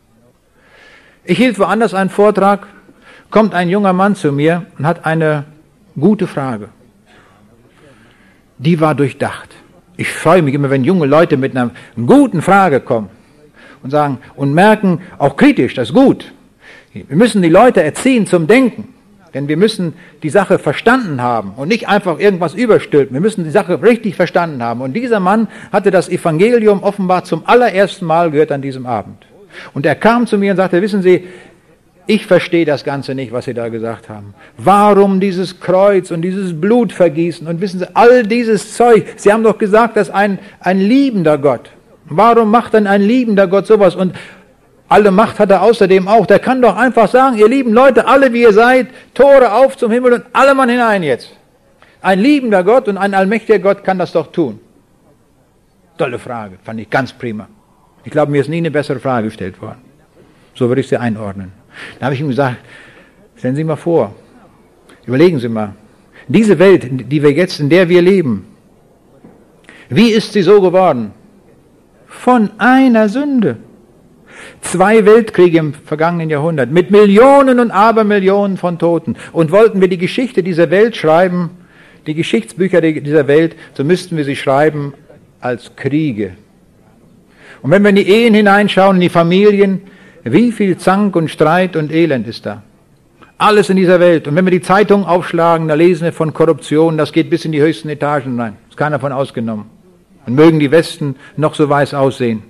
Ich hielt woanders einen Vortrag. Kommt ein junger Mann zu mir und hat eine gute Frage. Die war durchdacht. Ich freue mich immer, wenn junge Leute mit einer guten Frage kommen und sagen und merken, auch kritisch, das ist gut. Wir müssen die Leute erziehen zum Denken, denn wir müssen die Sache verstanden haben und nicht einfach irgendwas überstülpen. Wir müssen die Sache richtig verstanden haben. Und dieser Mann hatte das Evangelium offenbar zum allerersten Mal gehört an diesem Abend. Und er kam zu mir und sagte, wissen Sie, ich verstehe das Ganze nicht, was Sie da gesagt haben. Warum dieses Kreuz und dieses Blutvergießen und wissen Sie, all dieses Zeug. Sie haben doch gesagt, dass ein, ein liebender Gott. Warum macht denn ein liebender Gott sowas? Und alle Macht hat er außerdem auch. Der kann doch einfach sagen, ihr lieben Leute, alle wie ihr seid, Tore auf zum Himmel und alle Mann hinein jetzt. Ein liebender Gott und ein allmächtiger Gott kann das doch tun. Tolle Frage, fand ich ganz prima. Ich glaube, mir ist nie eine bessere Frage gestellt worden. So würde ich sie einordnen. Da habe ich ihm gesagt, stellen Sie mal vor, überlegen Sie mal, diese Welt, die wir jetzt, in der wir leben, wie ist sie so geworden? Von einer Sünde. Zwei Weltkriege im vergangenen Jahrhundert mit Millionen und Abermillionen von Toten. Und wollten wir die Geschichte dieser Welt schreiben, die Geschichtsbücher dieser Welt, so müssten wir sie schreiben als Kriege. Und wenn wir in die Ehen hineinschauen, in die Familien, wie viel Zank und Streit und Elend ist da? Alles in dieser Welt. Und wenn wir die Zeitung aufschlagen, da lesen wir von Korruption, das geht bis in die höchsten Etagen rein. Ist keiner von ausgenommen. Und mögen die Westen noch so weiß aussehen.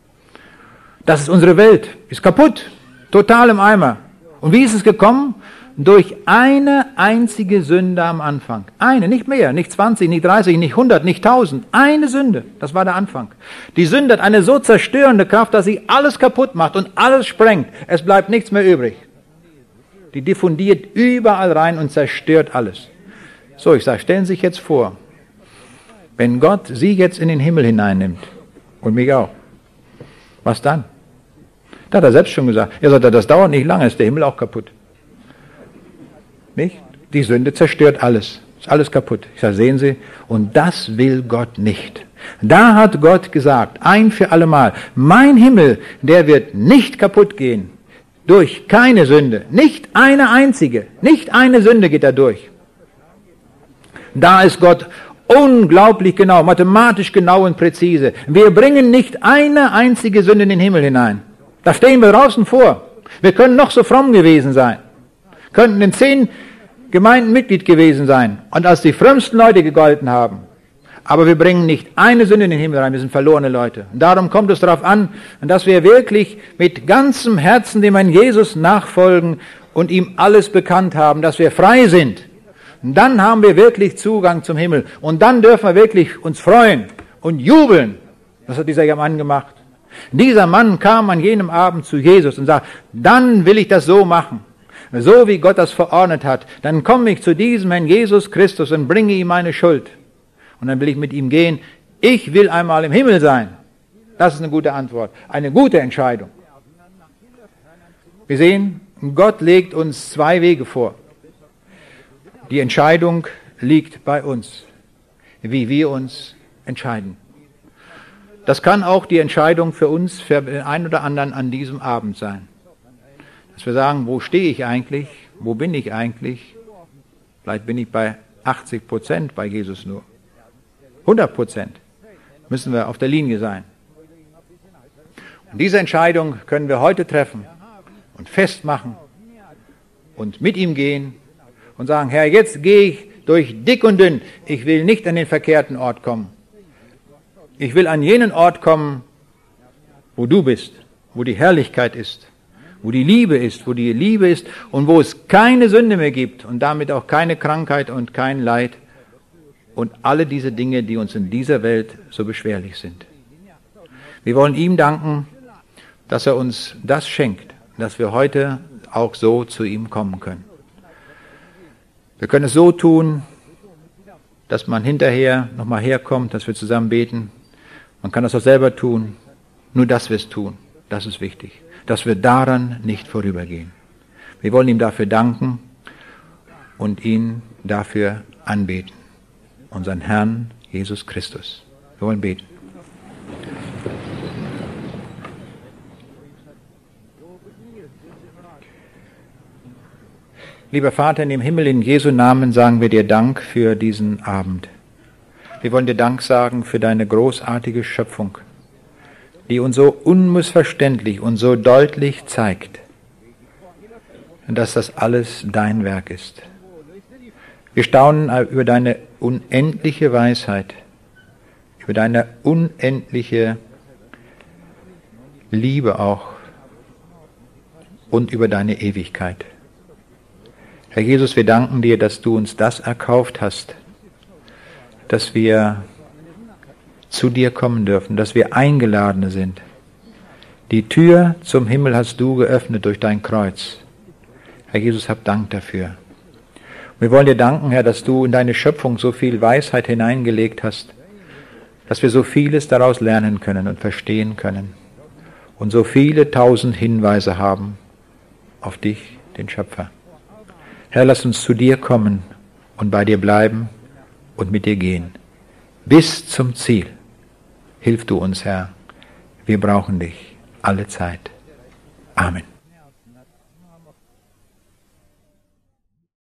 Das ist unsere Welt. Ist kaputt. Total im Eimer. Und wie ist es gekommen? Durch eine einzige Sünde am Anfang. Eine, nicht mehr, nicht zwanzig, nicht dreißig, nicht hundert, nicht tausend. Eine Sünde. Das war der Anfang. Die Sünde hat eine so zerstörende Kraft, dass sie alles kaputt macht und alles sprengt. Es bleibt nichts mehr übrig. Die diffundiert überall rein und zerstört alles. So, ich sage, stellen Sie sich jetzt vor, wenn Gott Sie jetzt in den Himmel hineinnimmt, und mich auch, was dann? Da hat er selbst schon gesagt, er sagt, das dauert nicht lange, ist der Himmel auch kaputt. Nicht? Die Sünde zerstört alles, ist alles kaputt. Ich sage, sehen Sie, und das will Gott nicht. Da hat Gott gesagt, ein für alle Mal, mein Himmel, der wird nicht kaputt gehen, durch keine Sünde, nicht eine einzige, nicht eine Sünde geht da durch. Da ist Gott unglaublich genau, mathematisch genau und präzise. Wir bringen nicht eine einzige Sünde in den Himmel hinein. Da stehen wir draußen vor. Wir können noch so fromm gewesen sein, könnten in zehn Gemeinden Mitglied gewesen sein und als die frömmsten Leute gegolten haben. Aber wir bringen nicht eine Sünde in den Himmel rein, wir sind verlorene Leute. Und darum kommt es darauf an, dass wir wirklich mit ganzem Herzen dem Herrn Jesus nachfolgen und ihm alles bekannt haben, dass wir frei sind. Und dann haben wir wirklich Zugang zum Himmel. Und dann dürfen wir wirklich uns freuen und jubeln. Das hat dieser Mann gemacht. Dieser Mann kam an jenem Abend zu Jesus und sagte, dann will ich das so machen. So wie Gott das verordnet hat. Dann komme ich zu diesem Herrn Jesus Christus und bringe ihm meine Schuld. Und dann will ich mit ihm gehen. Ich will einmal im Himmel sein. Das ist eine gute Antwort. Eine gute Entscheidung. Wir sehen, Gott legt uns zwei Wege vor. Die Entscheidung liegt bei uns, wie wir uns entscheiden. Das kann auch die Entscheidung für uns, für den einen oder anderen an diesem Abend sein. Dass wir sagen, wo stehe ich eigentlich? Wo bin ich eigentlich? Vielleicht bin ich bei achtzig Prozent bei Jesus nur. hundert Prozent müssen wir auf der Linie sein. Und diese Entscheidung können wir heute treffen und festmachen und mit ihm gehen und sagen, Herr, jetzt gehe ich durch dick und dünn. Ich will nicht an den verkehrten Ort kommen. Ich will an jenen Ort kommen, wo du bist, wo die Herrlichkeit ist, wo die Liebe ist, wo die Liebe ist und wo es keine Sünde mehr gibt und damit auch keine Krankheit und kein Leid und alle diese Dinge, die uns in dieser Welt so beschwerlich sind. Wir wollen ihm danken, dass er uns das schenkt, dass wir heute auch so zu ihm kommen können. Wir können es so tun, dass man hinterher nochmal herkommt, dass wir zusammen beten. Man kann das auch selber tun, nur dass wir es tun. Das ist wichtig, dass wir daran nicht vorübergehen. Wir wollen ihm dafür danken und ihn dafür anbeten. Unseren Herrn Jesus Christus. Wir wollen beten. Lieber Vater in dem Himmel, in Jesu Namen sagen wir dir Dank für diesen Abend. Wir wollen dir Dank sagen für deine großartige Schöpfung, die uns so unmissverständlich und so deutlich zeigt, dass das alles dein Werk ist. Wir staunen über deine unendliche Weisheit, über deine unendliche Liebe auch und über deine Ewigkeit. Herr Jesus, wir danken dir, dass du uns das erkauft hast, dass wir zu dir kommen dürfen, dass wir Eingeladene sind. Die Tür zum Himmel hast du geöffnet durch dein Kreuz. Herr Jesus, hab Dank dafür. Wir wollen dir danken, Herr, dass du in deine Schöpfung so viel Weisheit hineingelegt hast, dass wir so vieles daraus lernen können und verstehen können. und so viele tausend Hinweise haben auf dich, den Schöpfer. Herr, lass uns zu dir kommen und bei dir bleiben und mit dir gehen. Bis zum Ziel. Hilf du uns, Herr. Wir brauchen dich alle Zeit. Amen.